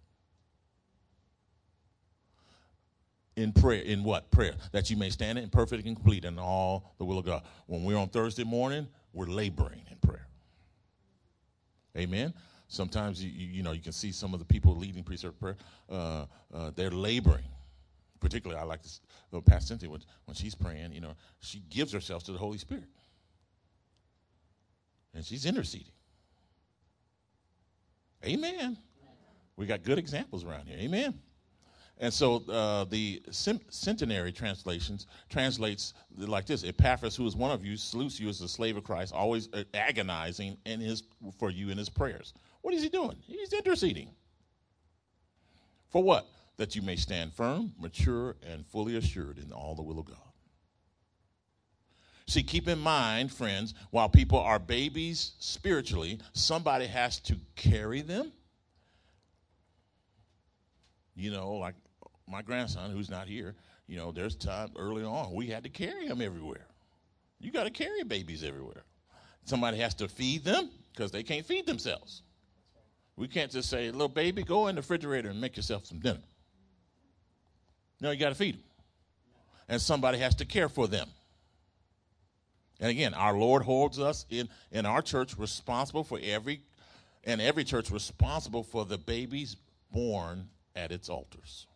In prayer, in what? Prayer. That you may stand in perfect and complete in all the will of God. When we're on Thursday morning, we're laboring in prayer. Amen? Sometimes, you, you, you know, you can see some of the people leading pre-service prayer, uh, uh, they're laboring. Particularly, I like this, uh, Pastor Cynthia, when, when she's praying, you know, she gives herself to the Holy Spirit. And she's interceding. Amen. We got good examples around here. Amen. And so uh, the centenary translations translates like this: Epaphras, who is one of you, salutes you as a slave of Christ, always agonizing in his for you in his prayers. What is he doing? He's interceding. For what? That you may stand firm, mature, and fully assured in all the will of God. See, keep in mind, friends, while people are babies spiritually, somebody has to carry them. You know, like my grandson, who's not here, you know, there's time early on we had to carry him everywhere. You got to carry babies everywhere. Somebody has to feed them because they can't feed themselves. We can't just say, little baby, go in the refrigerator and make yourself some dinner. No, you got to feed them. And somebody has to care for them. And again, our Lord holds us in, in our church responsible for every, and every church responsible for the babies born at its altars.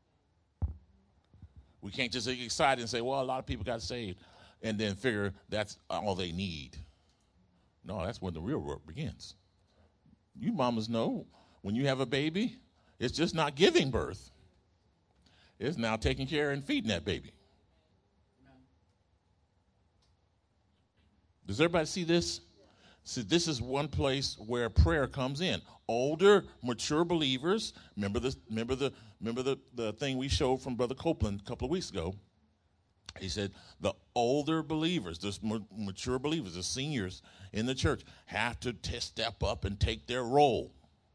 We can't just get excited and say, well, a lot of people got saved, and then figure that's all they need. No, that's when the real work begins. You mamas know when you have a baby, it's just not giving birth. It's now taking care and feeding that baby. Does everybody see this? See, this is one place where prayer comes in. Older, mature believers, remember the remember the remember the, the thing we showed from Brother Copeland a couple of weeks ago. He said the older believers, the mature believers, the seniors in the church have to t- step up and take their role.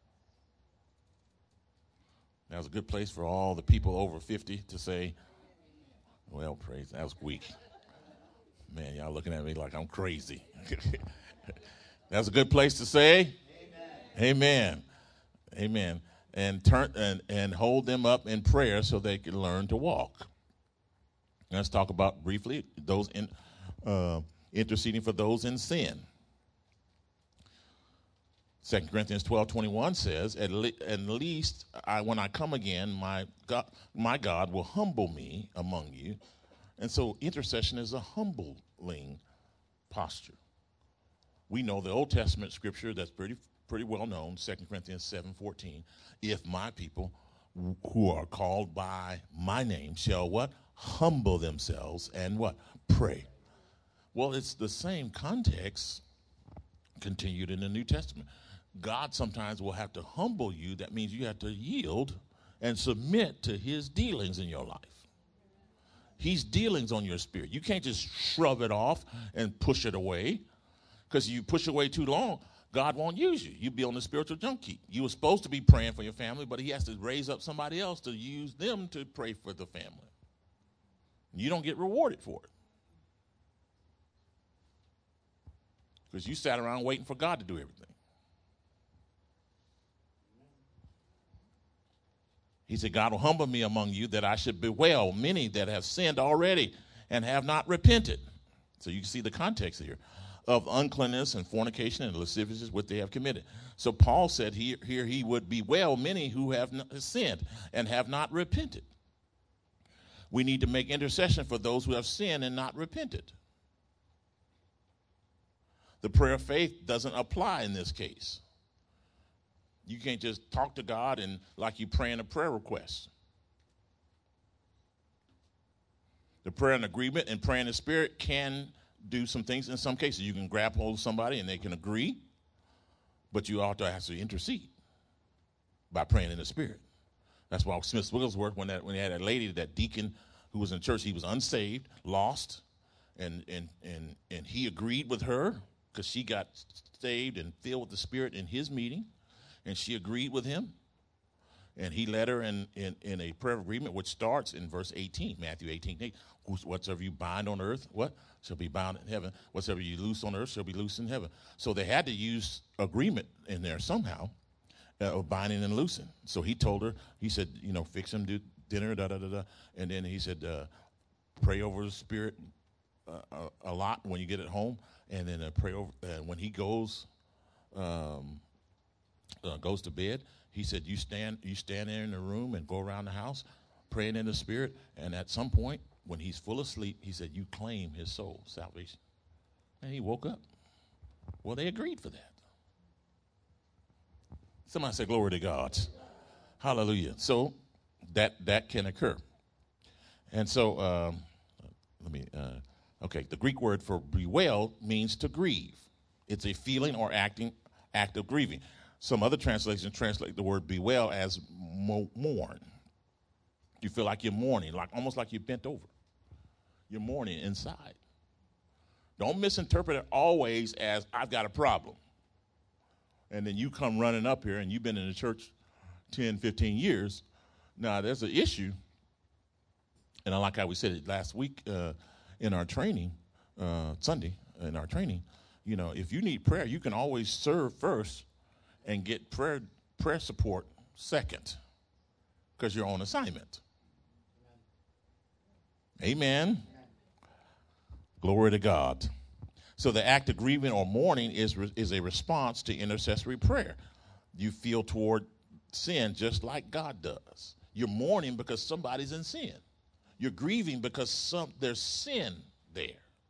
That was a good place for all the people over fifty to say, well, praise, that was weak. Man, y'all looking at me like I'm crazy. That's a good place to say amen. Amen. Amen. And turn and, and hold them up in prayer so they can learn to walk. Let's talk about briefly those in uh, interceding for those in sin. Second Corinthians twelve twenty-one says, at, le- at least I, when I come again, my God, my God will humble me among you. And so intercession is a humbling posture. We know the Old Testament scripture that's pretty pretty well known, Second Corinthians seven fourteen. If my people who are called by my name shall what? Humble themselves and what? Pray. Well, it's the same context continued in the New Testament. God sometimes will have to humble you. That means you have to yield and submit to his dealings in your life. He's dealings on your spirit. You can't just shrug it off and push it away, because you push it away too long, God won't use you. You'll be on the spiritual junk heap. You were supposed to be praying for your family, but he has to raise up somebody else to use them to pray for the family. You don't get rewarded for it, because you sat around waiting for God to do everything. He said, God will humble me among you that I should bewail many that have sinned already and have not repented. So you can see the context here of uncleanness and fornication and lasciviousness, what they have committed. So Paul said here, here he would bewail many who have not sinned and have not repented. We need to make intercession for those who have sinned and not repented. The prayer of faith doesn't apply in this case. You can't just talk to God and like you praying a prayer request. The prayer and agreement and praying in the spirit can do some things. In some cases, you can grab hold of somebody and they can agree, but you also have to intercede by praying in the spirit. That's why Smith Wigglesworth, when that when he had that lady, that deacon who was in church, he was unsaved, lost, and and and and he agreed with her because she got saved and filled with the Spirit in his meeting, and she agreed with him. And he led her in, in, in a prayer of agreement, which starts in verse eighteen, Matthew eighteen, eight. Whatsoever you bind on earth, what? Shall be bound in heaven. Whatsoever you loose on earth shall be loose in heaven. So they had to use agreement in there somehow, uh, of binding and loosing. So he told her, he said, you know, fix him do dinner, da, da, da, da. And then he said, uh, pray over the spirit uh, a, a lot when you get at home. And then uh, pray over, uh, when he goes, um, uh, goes to bed, he said, you stand, you stand there in the room and go around the house praying in the spirit. And at some point, when he's full asleep, he said, you claim his soul, salvation. And he woke up. Well, they agreed for that. Somebody say, glory to God. Hallelujah. So that that can occur. And so, um, let me, uh, okay, the Greek word for bewail means to grieve. It's a feeling or acting act of grieving. Some other translations translate the word bewail as mo- mourn. You feel like you're mourning, like almost like you're bent over. You're mourning inside. Don't misinterpret it always as I've got a problem. And then you come running up here and you've been in the church ten, fifteen years. Now, there's an issue. And I like how we said it last week uh, in our training, uh, Sunday in our training. You know, if you need prayer, you can always serve first and get prayer prayer support second because you're on assignment. Amen. Amen. Glory to God. So the act of grieving or mourning is is a response to intercessory prayer. You feel toward sin just like God does. You're mourning because somebody's in sin. You're grieving because some there's sin there.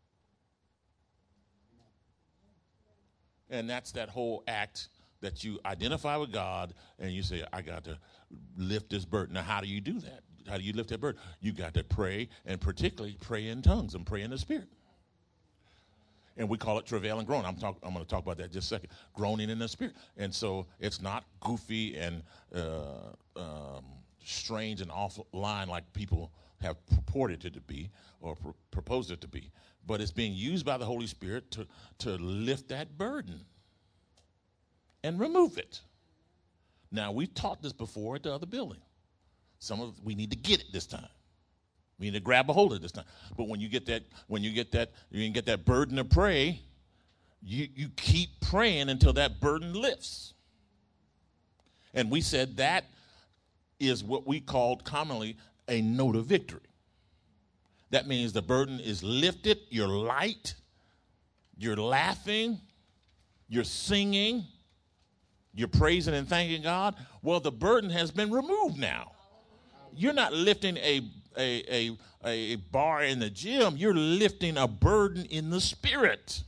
And that's that whole act that you identify with God and you say, I got to lift this burden. Now, how do you do that? How do you lift that burden? You got to pray, and particularly pray in tongues and pray in the Spirit. And we call it travail and groan. I'm, talk, I'm going to talk about that in just a second. Groaning in the Spirit. And so it's not goofy and uh, um, strange and offline like people have purported it to be or pr- proposed it to be. But it's being used by the Holy Spirit to, to lift that burden and remove it. Now, we taught this before at the other building. Some of we need to get it this time. We need to grab a hold of it this time. But when you get that, when you get that, you can get that burden to pray, you, you keep praying until that burden lifts. And we said that is what we called commonly a note of victory. That means the burden is lifted, you're light, you're laughing, you're singing, you're praising and thanking God. Well, the burden has been removed now. You're not lifting a, a, a, a bar in the gym. You're lifting a burden in the Spirit.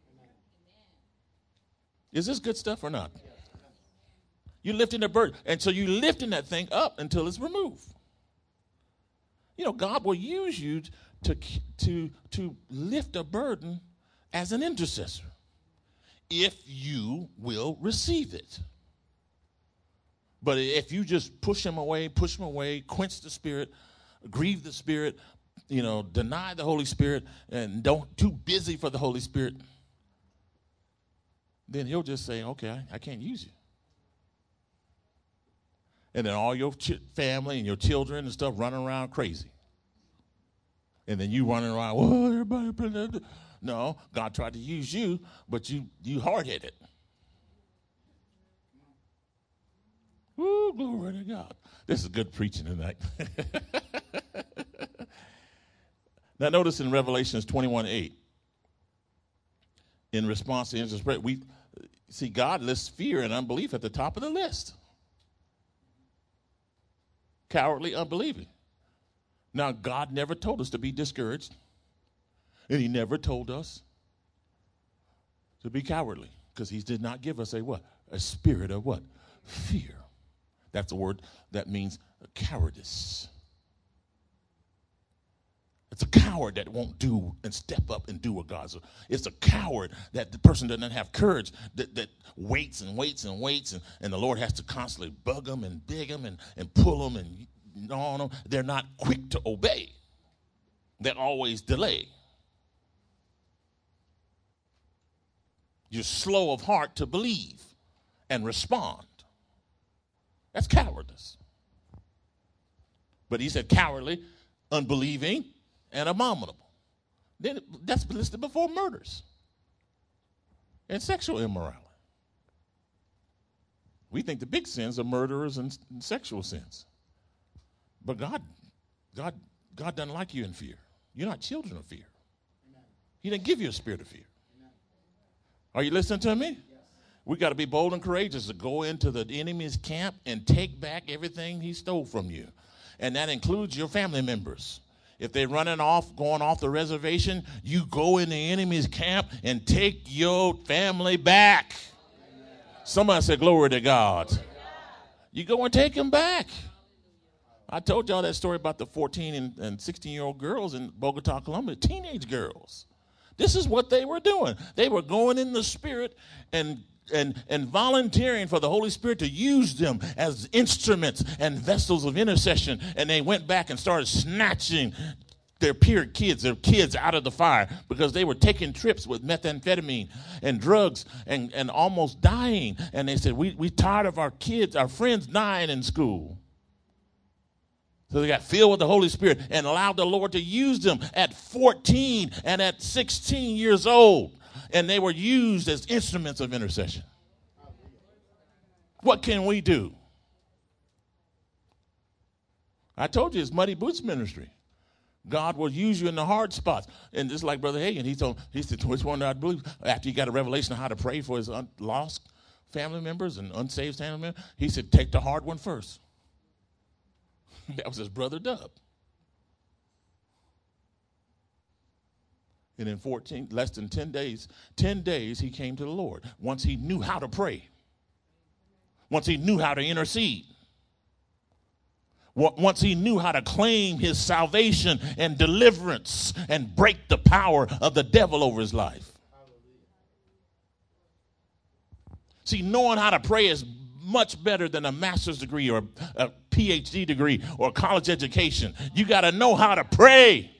Is this good stuff or not? You're lifting a burden. And so you're lifting that thing up until it's removed. You know, God will use you to, to, to lift a burden as an intercessor if you will receive it. But if you just push him away, push him away, quench the Spirit, grieve the Spirit, you know, deny the Holy Spirit, and don't too busy for the Holy Spirit, then he'll just say, okay, I, I can't use you. And then all your ch- family and your children and stuff running around crazy. And then you running around, well, everybody, blah, blah, blah. No, God tried to use you, but you you hard-headed. Woo, glory to God. This is good preaching tonight. Now notice in Revelations twenty-one eight, in response to intercessory prayer, we see God lists fear and unbelief at the top of the list. Cowardly, unbelieving. Now, God never told us to be discouraged, and he never told us to be cowardly, because he did not give us a what? A spirit of what? Fear. That's a word that means cowardice. It's a coward that won't do and step up and do what God's. It's a coward that the person doesn't have courage, that, that waits and waits and waits, and, and the Lord has to constantly bug them and dig them and, and pull them, and no, no, they're not quick to obey. They always delay. You're slow of heart to believe and respond. That's cowardice. But he said cowardly, unbelieving, and abominable. Then that's listed before murders and sexual immorality. We think the big sins are murderers and, and sexual sins. But God, God, God doesn't like you in fear. You're not children of fear. Amen. He didn't give you a spirit of fear. Amen. Are you listening to me? Yes. We got to be bold and courageous to go into the enemy's camp and take back everything he stole from you. And that includes your family members. If they're running off, going off the reservation, you go in the enemy's camp and take your family back. Amen. Somebody say, glory to God. Glory to God. You go and take them back. I told y'all that story about the fourteen and, and sixteen-year-old girls in Bogota, Colombia, teenage girls. This is what they were doing. They were going in the Spirit and and and volunteering for the Holy Spirit to use them as instruments and vessels of intercession. And they went back and started snatching their peer kids, their kids out of the fire because they were taking trips with methamphetamine and drugs and, and almost dying. And they said, we we tired of our kids, our friends dying in school. So they got filled with the Holy Spirit and allowed the Lord to use them at fourteen and at sixteen years old. And they were used as instruments of intercession. What can we do? I told you it's Muddy Boots ministry. God will use you in the hard spots. And just like Brother Hagin, he told he said, which one do I believe? After he got a revelation of how to pray for his un- lost family members and unsaved family members, he said, take the hard one first. That was his brother Dub. And in fourteen, less than ten days, ten days he came to the Lord. Once he knew how to pray. Once he knew how to intercede. Once he knew how to claim his salvation and deliverance and break the power of the devil over his life. See, knowing how to pray is much better than a master's degree or a P H D degree or a college education. You got to know how to pray.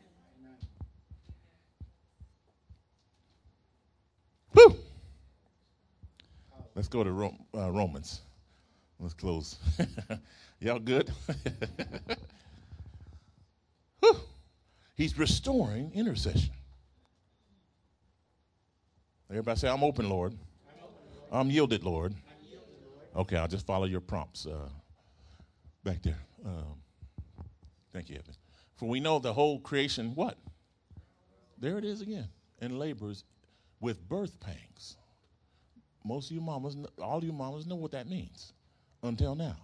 Whew. Let's go to Ro- uh, Romans. Let's close. Y'all good? Whew. He's restoring intercession. Everybody say, I'm open, Lord. I'm, open, Lord. I'm yielded, Lord. Okay, I'll just follow your prompts uh, back there. Um, thank you, Evan. For we know the whole creation, what? There it is again. And labors with birth pangs. Most of you mamas, all you mamas know what that means until now.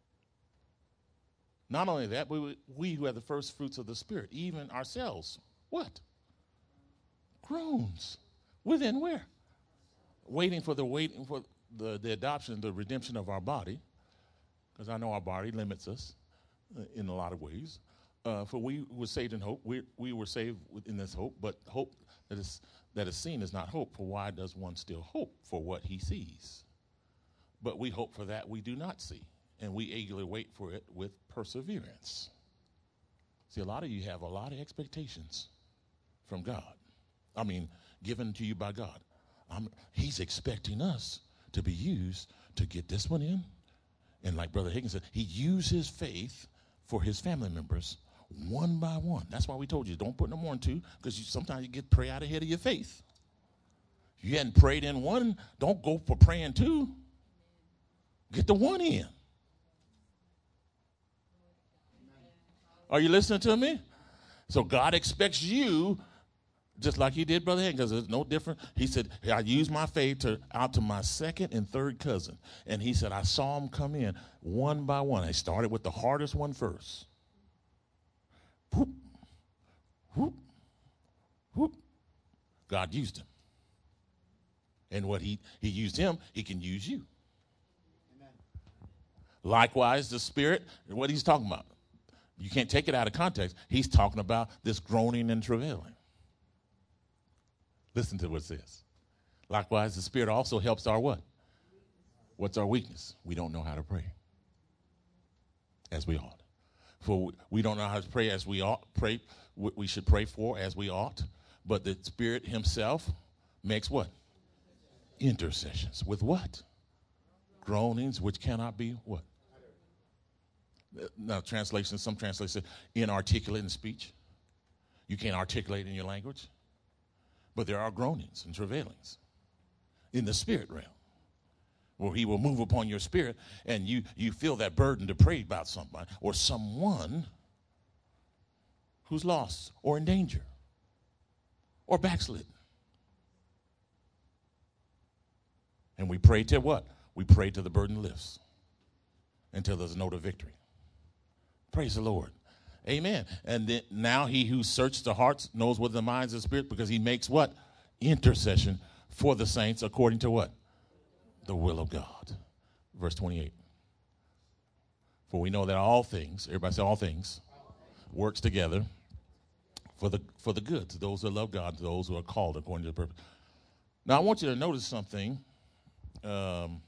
Not only that, but we, we who have the first fruits of the Spirit, even ourselves, what? Groans. Within where? Waiting for the waiting for the, the adoption, the redemption of our body, because I know our body limits us uh, in a lot of ways. Uh, for we were saved in hope. We we were saved in this hope, but hope that is that is seen is not hope. For why does one still hope for what he sees? But we hope for that we do not see, and we eagerly wait for it with perseverance. See, a lot of you have a lot of expectations from God. I mean, given to you by God. I'm, he's expecting us to be used to get this one in. And like Brother Higgins said, he used his faith for his family members one by one. That's why we told you, don't put no more in two, because you, sometimes you get pray out ahead of your faith. If you hadn't prayed in one, don't go for praying two. Get the one in. Are you listening to me? So God expects you, just like he did Brother Higgins, because it's no different. He said, I used my faith to, out to my second and third cousin. And he said, I saw them come in one by one. I started with the hardest one first. Whoop, whoop, whoop. God used him. And what he, he used him, he can use you. Amen. Likewise, the Spirit, what he's talking about. You can't take it out of context. He's talking about this groaning and travailing. Listen to what it says. Likewise, the Spirit also helps our what? What's our weakness? We don't know how to pray as we ought. For we don't know how to pray as we ought. Pray what we should pray for as we ought. But the Spirit himself makes what? Intercessions. With what? Groanings which cannot be what? Now, translation, some translations say inarticulate in speech. You can't articulate in your language. But there are groanings and travailings in the spirit realm, where he will move upon your spirit, and you, you feel that burden to pray about somebody or someone who's lost or in danger or backslidden. And we pray till what? We pray till the burden lifts, until there's a note of victory. Praise the Lord. Amen. And then now he who searches the hearts knows what the minds of the spirit, because he makes what? Intercession for the saints according to what? The will of God. Verse twenty-eight. For we know that all things, everybody say all things, works together for the for the good to those who love God, to those who are called according to the purpose. Now I want you to notice something um,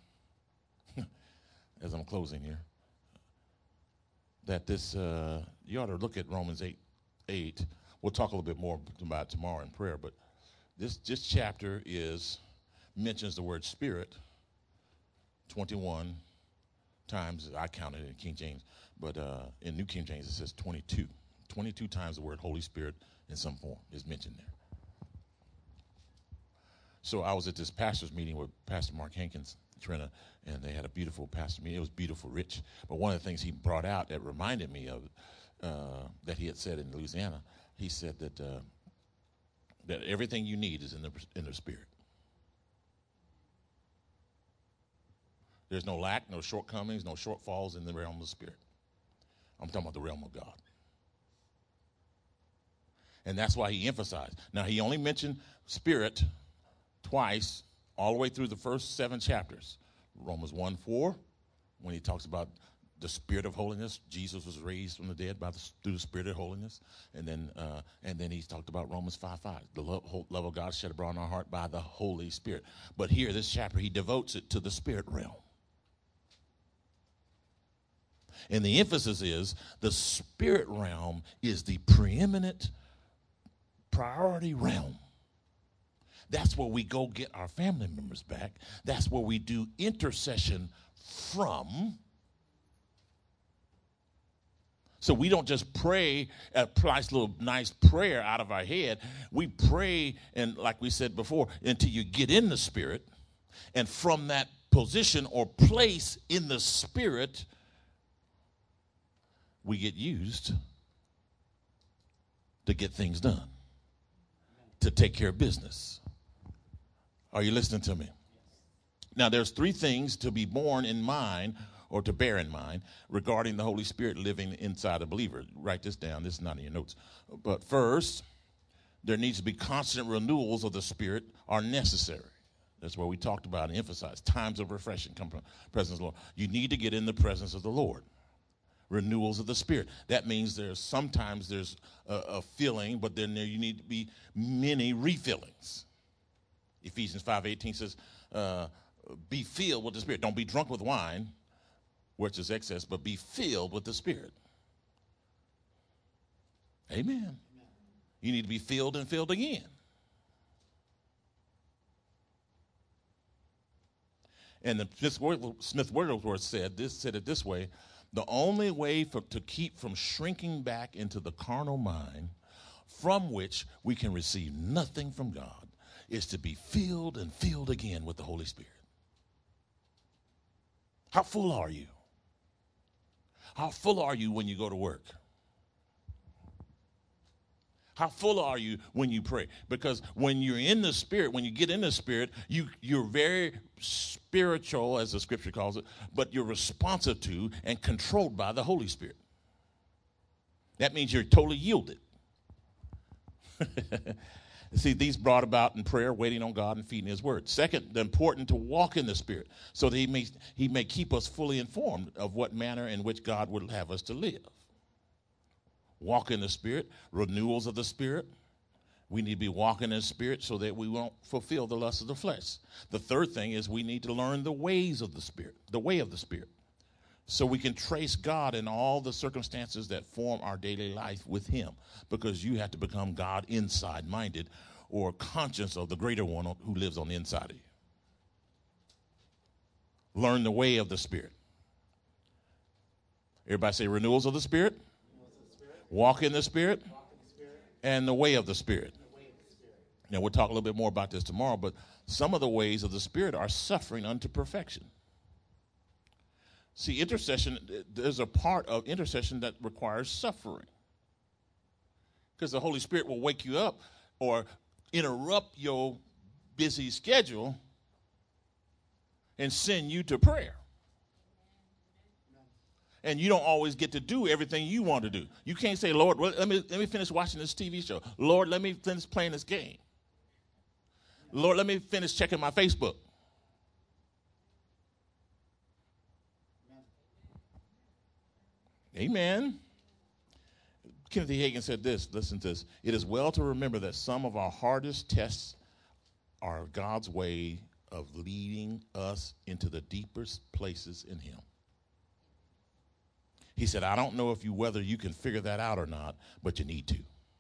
as I'm closing here. That this, uh, you ought to look at Romans eight, eight. We'll talk a little bit more about it tomorrow in prayer, but this, this chapter is, mentions the word spirit twenty-one times. I counted in King James, but uh, in New King James it says twenty-two. twenty-two times the word Holy Spirit in some form is mentioned there. So I was at this pastor's meeting with Pastor Mark Hankins, Trina, and they had a beautiful pastor meeting. It was beautiful, rich. But one of the things he brought out that reminded me of uh, that he had said in Louisiana, he said that uh, that everything you need is in the in the spirit. There's no lack, no shortcomings, no shortfalls in the realm of the spirit. I'm talking about the realm of God. And that's why he emphasized. Now, he only mentioned spirit twice all the way through the first seven chapters. Romans one four, when he talks about the spirit of holiness, Jesus was raised from the dead by the, through the spirit of holiness. And then uh, and then he's talked about Romans five five, the love, love of God shed abroad in our heart by the Holy Spirit. But here, this chapter, he devotes it to the spirit realm. And the emphasis is the spirit realm is the preeminent priority realm. That's where we go get our family members back. That's where we do intercession from. So we don't just pray a nice little nice prayer out of our head. We pray, and like we said before, until you get in the spirit. And from that position or place in the spirit, we get used to get things done, to take care of business. Are you listening to me? Now, there's three things to be borne in mind or to bear in mind regarding the Holy Spirit living inside a believer. Write this down. This is not in your notes. But first, there needs to be constant renewals of the Spirit are necessary. That's what we talked about and emphasized. Times of refreshing come from the presence of the Lord. You need to get in the presence of the Lord. Renewals of the Spirit. That means there's sometimes there's a, a filling, but then there you need to be many refillings. Ephesians five eighteen says, uh, be filled with the Spirit. Don't be drunk with wine, which is excess, but be filled with the Spirit. Amen. Amen. You need to be filled and filled again. And the Smith Wigglesworth said this, said it this way: the only way for, to keep from shrinking back into the carnal mind, from which we can receive nothing from God, is to be filled and filled again with the Holy Spirit. How full are you? How full are you when you go to work? How full are you when you pray? Because when you're in the Spirit, when you get in the Spirit, you, you're very spiritual, as the Scripture calls it, but you're responsive to and controlled by the Holy Spirit. That means you're totally yielded. See, these brought about in prayer, waiting on God and feeding his word. Second, important to walk in the Spirit so that he may, he may keep us fully informed of what manner in which God would have us to live. Walk in the Spirit, renewals of the Spirit. We need to be walking in the Spirit so that we won't fulfill the lust of the flesh. The third thing is we need to learn the ways of the Spirit, the way of the Spirit, so we can trace God in all the circumstances that form our daily life with him, because you have to become God inside minded or conscious of the greater one who lives on the inside of you. Learn the way of the Spirit. Everybody say renewals of the Spirit, walk in the Spirit, and the way of the Spirit. Now, we'll talk a little bit more about this tomorrow, but some of the ways of the Spirit are suffering unto perfection. See, intercession, there's a part of intercession that requires suffering. Because the Holy Spirit will wake you up or interrupt your busy schedule and send you to prayer. And you don't always get to do everything you want to do. You can't say, Lord, well, let me let me finish watching this T V show. Lord, let me finish playing this game. Lord, let me finish checking my Facebook. Amen. Kenneth E. Hagin said this, listen to this. It is well to remember that some of our hardest tests are God's way of leading us into the deepest places in him. He said, I don't know if you whether you can figure that out or not, but you need to.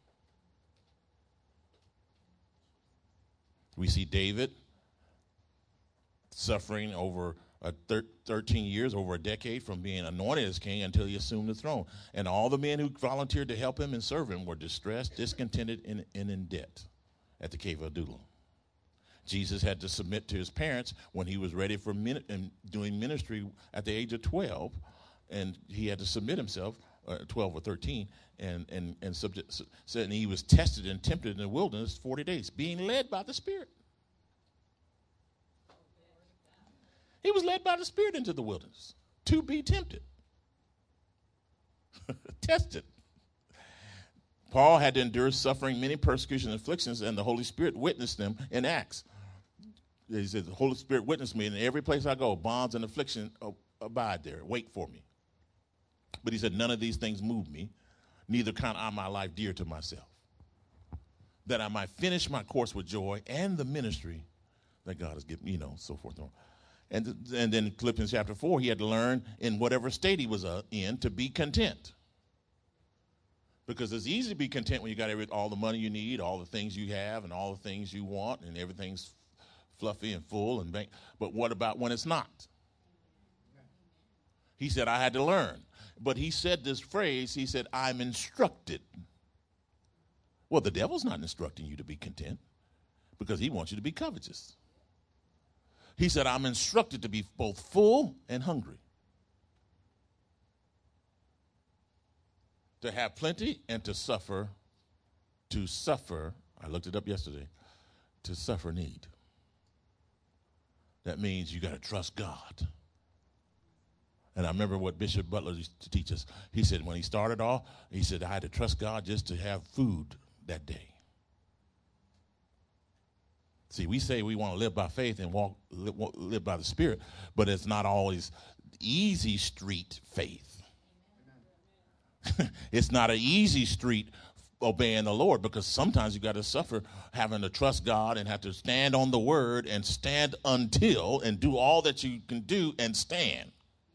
We see David suffering over a thir- thirteen years, over a decade, from being anointed as king until he assumed the throne. And all the men who volunteered to help him and serve him were distressed, discontented, and, and in debt at the cave of Adullam. Jesus had to submit to his parents when he was ready for min- and doing ministry at the age of twelve. And he had to submit himself, uh, twelve or thirteen, and and and subject. So, and he was tested and tempted in the wilderness forty days, being led by the Spirit. He was led by the Spirit into the wilderness to be tempted, tested. Paul had to endure suffering many persecutions and afflictions, and the Holy Spirit witnessed them in Acts. He said, the Holy Spirit witnessed me, and in every place I go, bonds and affliction abide there, wait for me. But he said, none of these things move me, neither count I my life dear to myself, that I might finish my course with joy and the ministry that God has given me, you know, so forth. And, and then in Philippians chapter four, he had to learn in whatever state he was uh, in to be content. Because it's easy to be content when you got every, all the money you need, all the things you have, and all the things you want, and everything's fluffy and full. And bank. But what about when it's not? He said, I had to learn. But he said this phrase, he said, I'm instructed. Well, the devil's not instructing you to be content because he wants you to be covetous. He said, I'm instructed to be both full and hungry, to have plenty and to suffer, to suffer, I looked it up yesterday, to suffer need. That means you got to trust God. And I remember what Bishop Butler used to teach us. He said when he started off, he said, I had to trust God just to have food that day. See, we say we want to live by faith and walk, live by the Spirit, but it's not always easy street faith. It's not an easy street obeying the Lord, because sometimes you got to suffer having to trust God and have to stand on the word and stand until and do all that you can do and stand.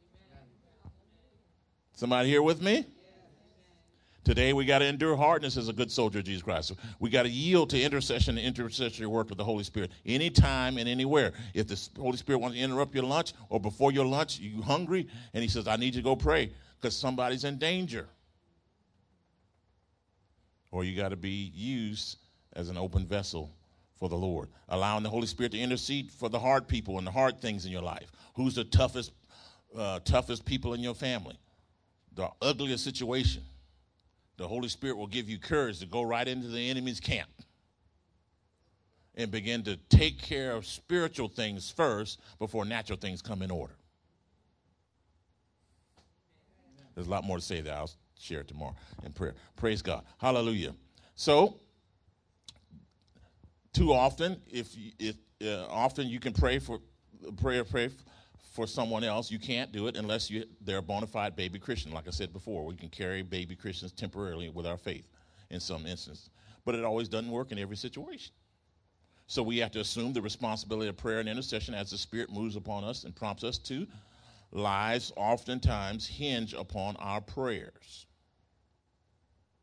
Somebody here with me? Today we got to endure hardness as a good soldier of Jesus Christ. So we got to yield to intercession and intercessory work with the Holy Spirit anytime and anywhere. If the Holy Spirit wants to interrupt your lunch, or before your lunch, you hungry, and he says, I need you to go pray because somebody's in danger. Or you got to be used as an open vessel for the Lord, allowing the Holy Spirit to intercede for the hard people and the hard things in your life. Who's the toughest, uh, toughest people in your family? The ugliest situation. The Holy Spirit will give you courage to go right into the enemy's camp and begin to take care of spiritual things first before natural things come in order. There's a lot more to say there. I'll share it tomorrow in prayer. Praise God. Hallelujah. So, too often, if, if uh, often you can pray for prayer, pray for someone else, you can't do it unless you they're a bona fide baby Christian. Like I said before, we can carry baby Christians temporarily with our faith in some instances, but it always doesn't work in every situation. So we have to assume the responsibility of prayer and intercession as the Spirit moves upon us and prompts us to. Lives oftentimes hinge upon our prayers.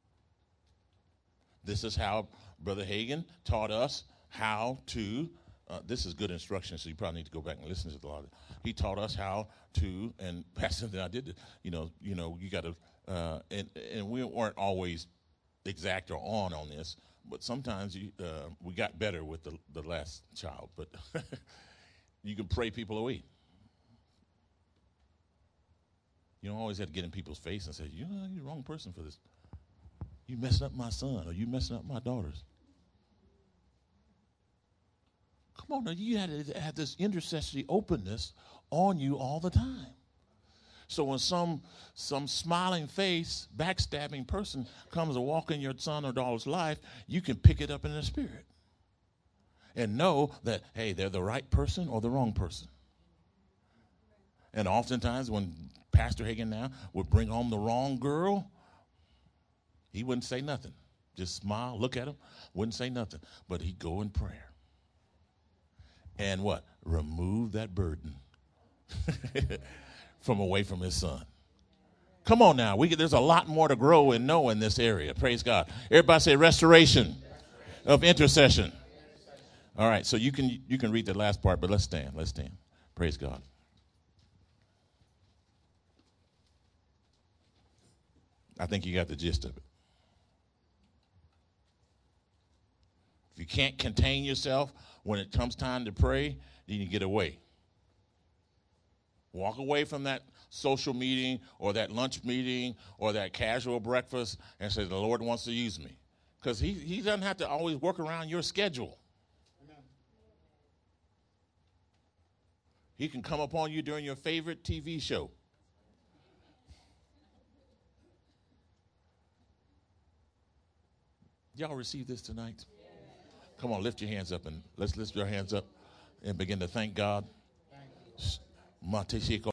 This is how Brother Hagin taught us how to uh, this is good instruction, so you probably need to go back and listen to the lot. He taught us how to, and Pastor and I did it. You know, you know, you got to, uh, and and we weren't always exact or on on this, but sometimes you, uh, we got better with the the last child. But you can pray people away. You don't always have to get in people's face and say, you know, you're the wrong person for this. You messing up my son, or you messing up my daughters. Come on, now, you had to have this intercessory openness on you all the time. So when some some smiling face, backstabbing person comes to walk in your son or daughter's life, you can pick it up in the spirit and know that, hey, they're the right person or the wrong person. And oftentimes when Pastor Hagin now would bring home the wrong girl, he wouldn't say nothing. Just smile, look at him, wouldn't say nothing. But he'd go in prayer. And what? Remove that burden from away from his son. Come on now. We, there's a lot more to grow and know in this area. Praise God. Everybody say restoration of intercession. All right, so you can you can read the last part, but let's stand. Let's stand. Praise God. I think you got the gist of it. If you can't contain yourself when it comes time to pray, then you get away. Walk away from that social meeting or that lunch meeting or that casual breakfast and say, the Lord wants to use me. Because he, he doesn't have to always work around your schedule. Amen. He can come upon you during your favorite T V show. Y'all receive this tonight? Come on, lift your hands up and let's lift your hands up and begin to thank God.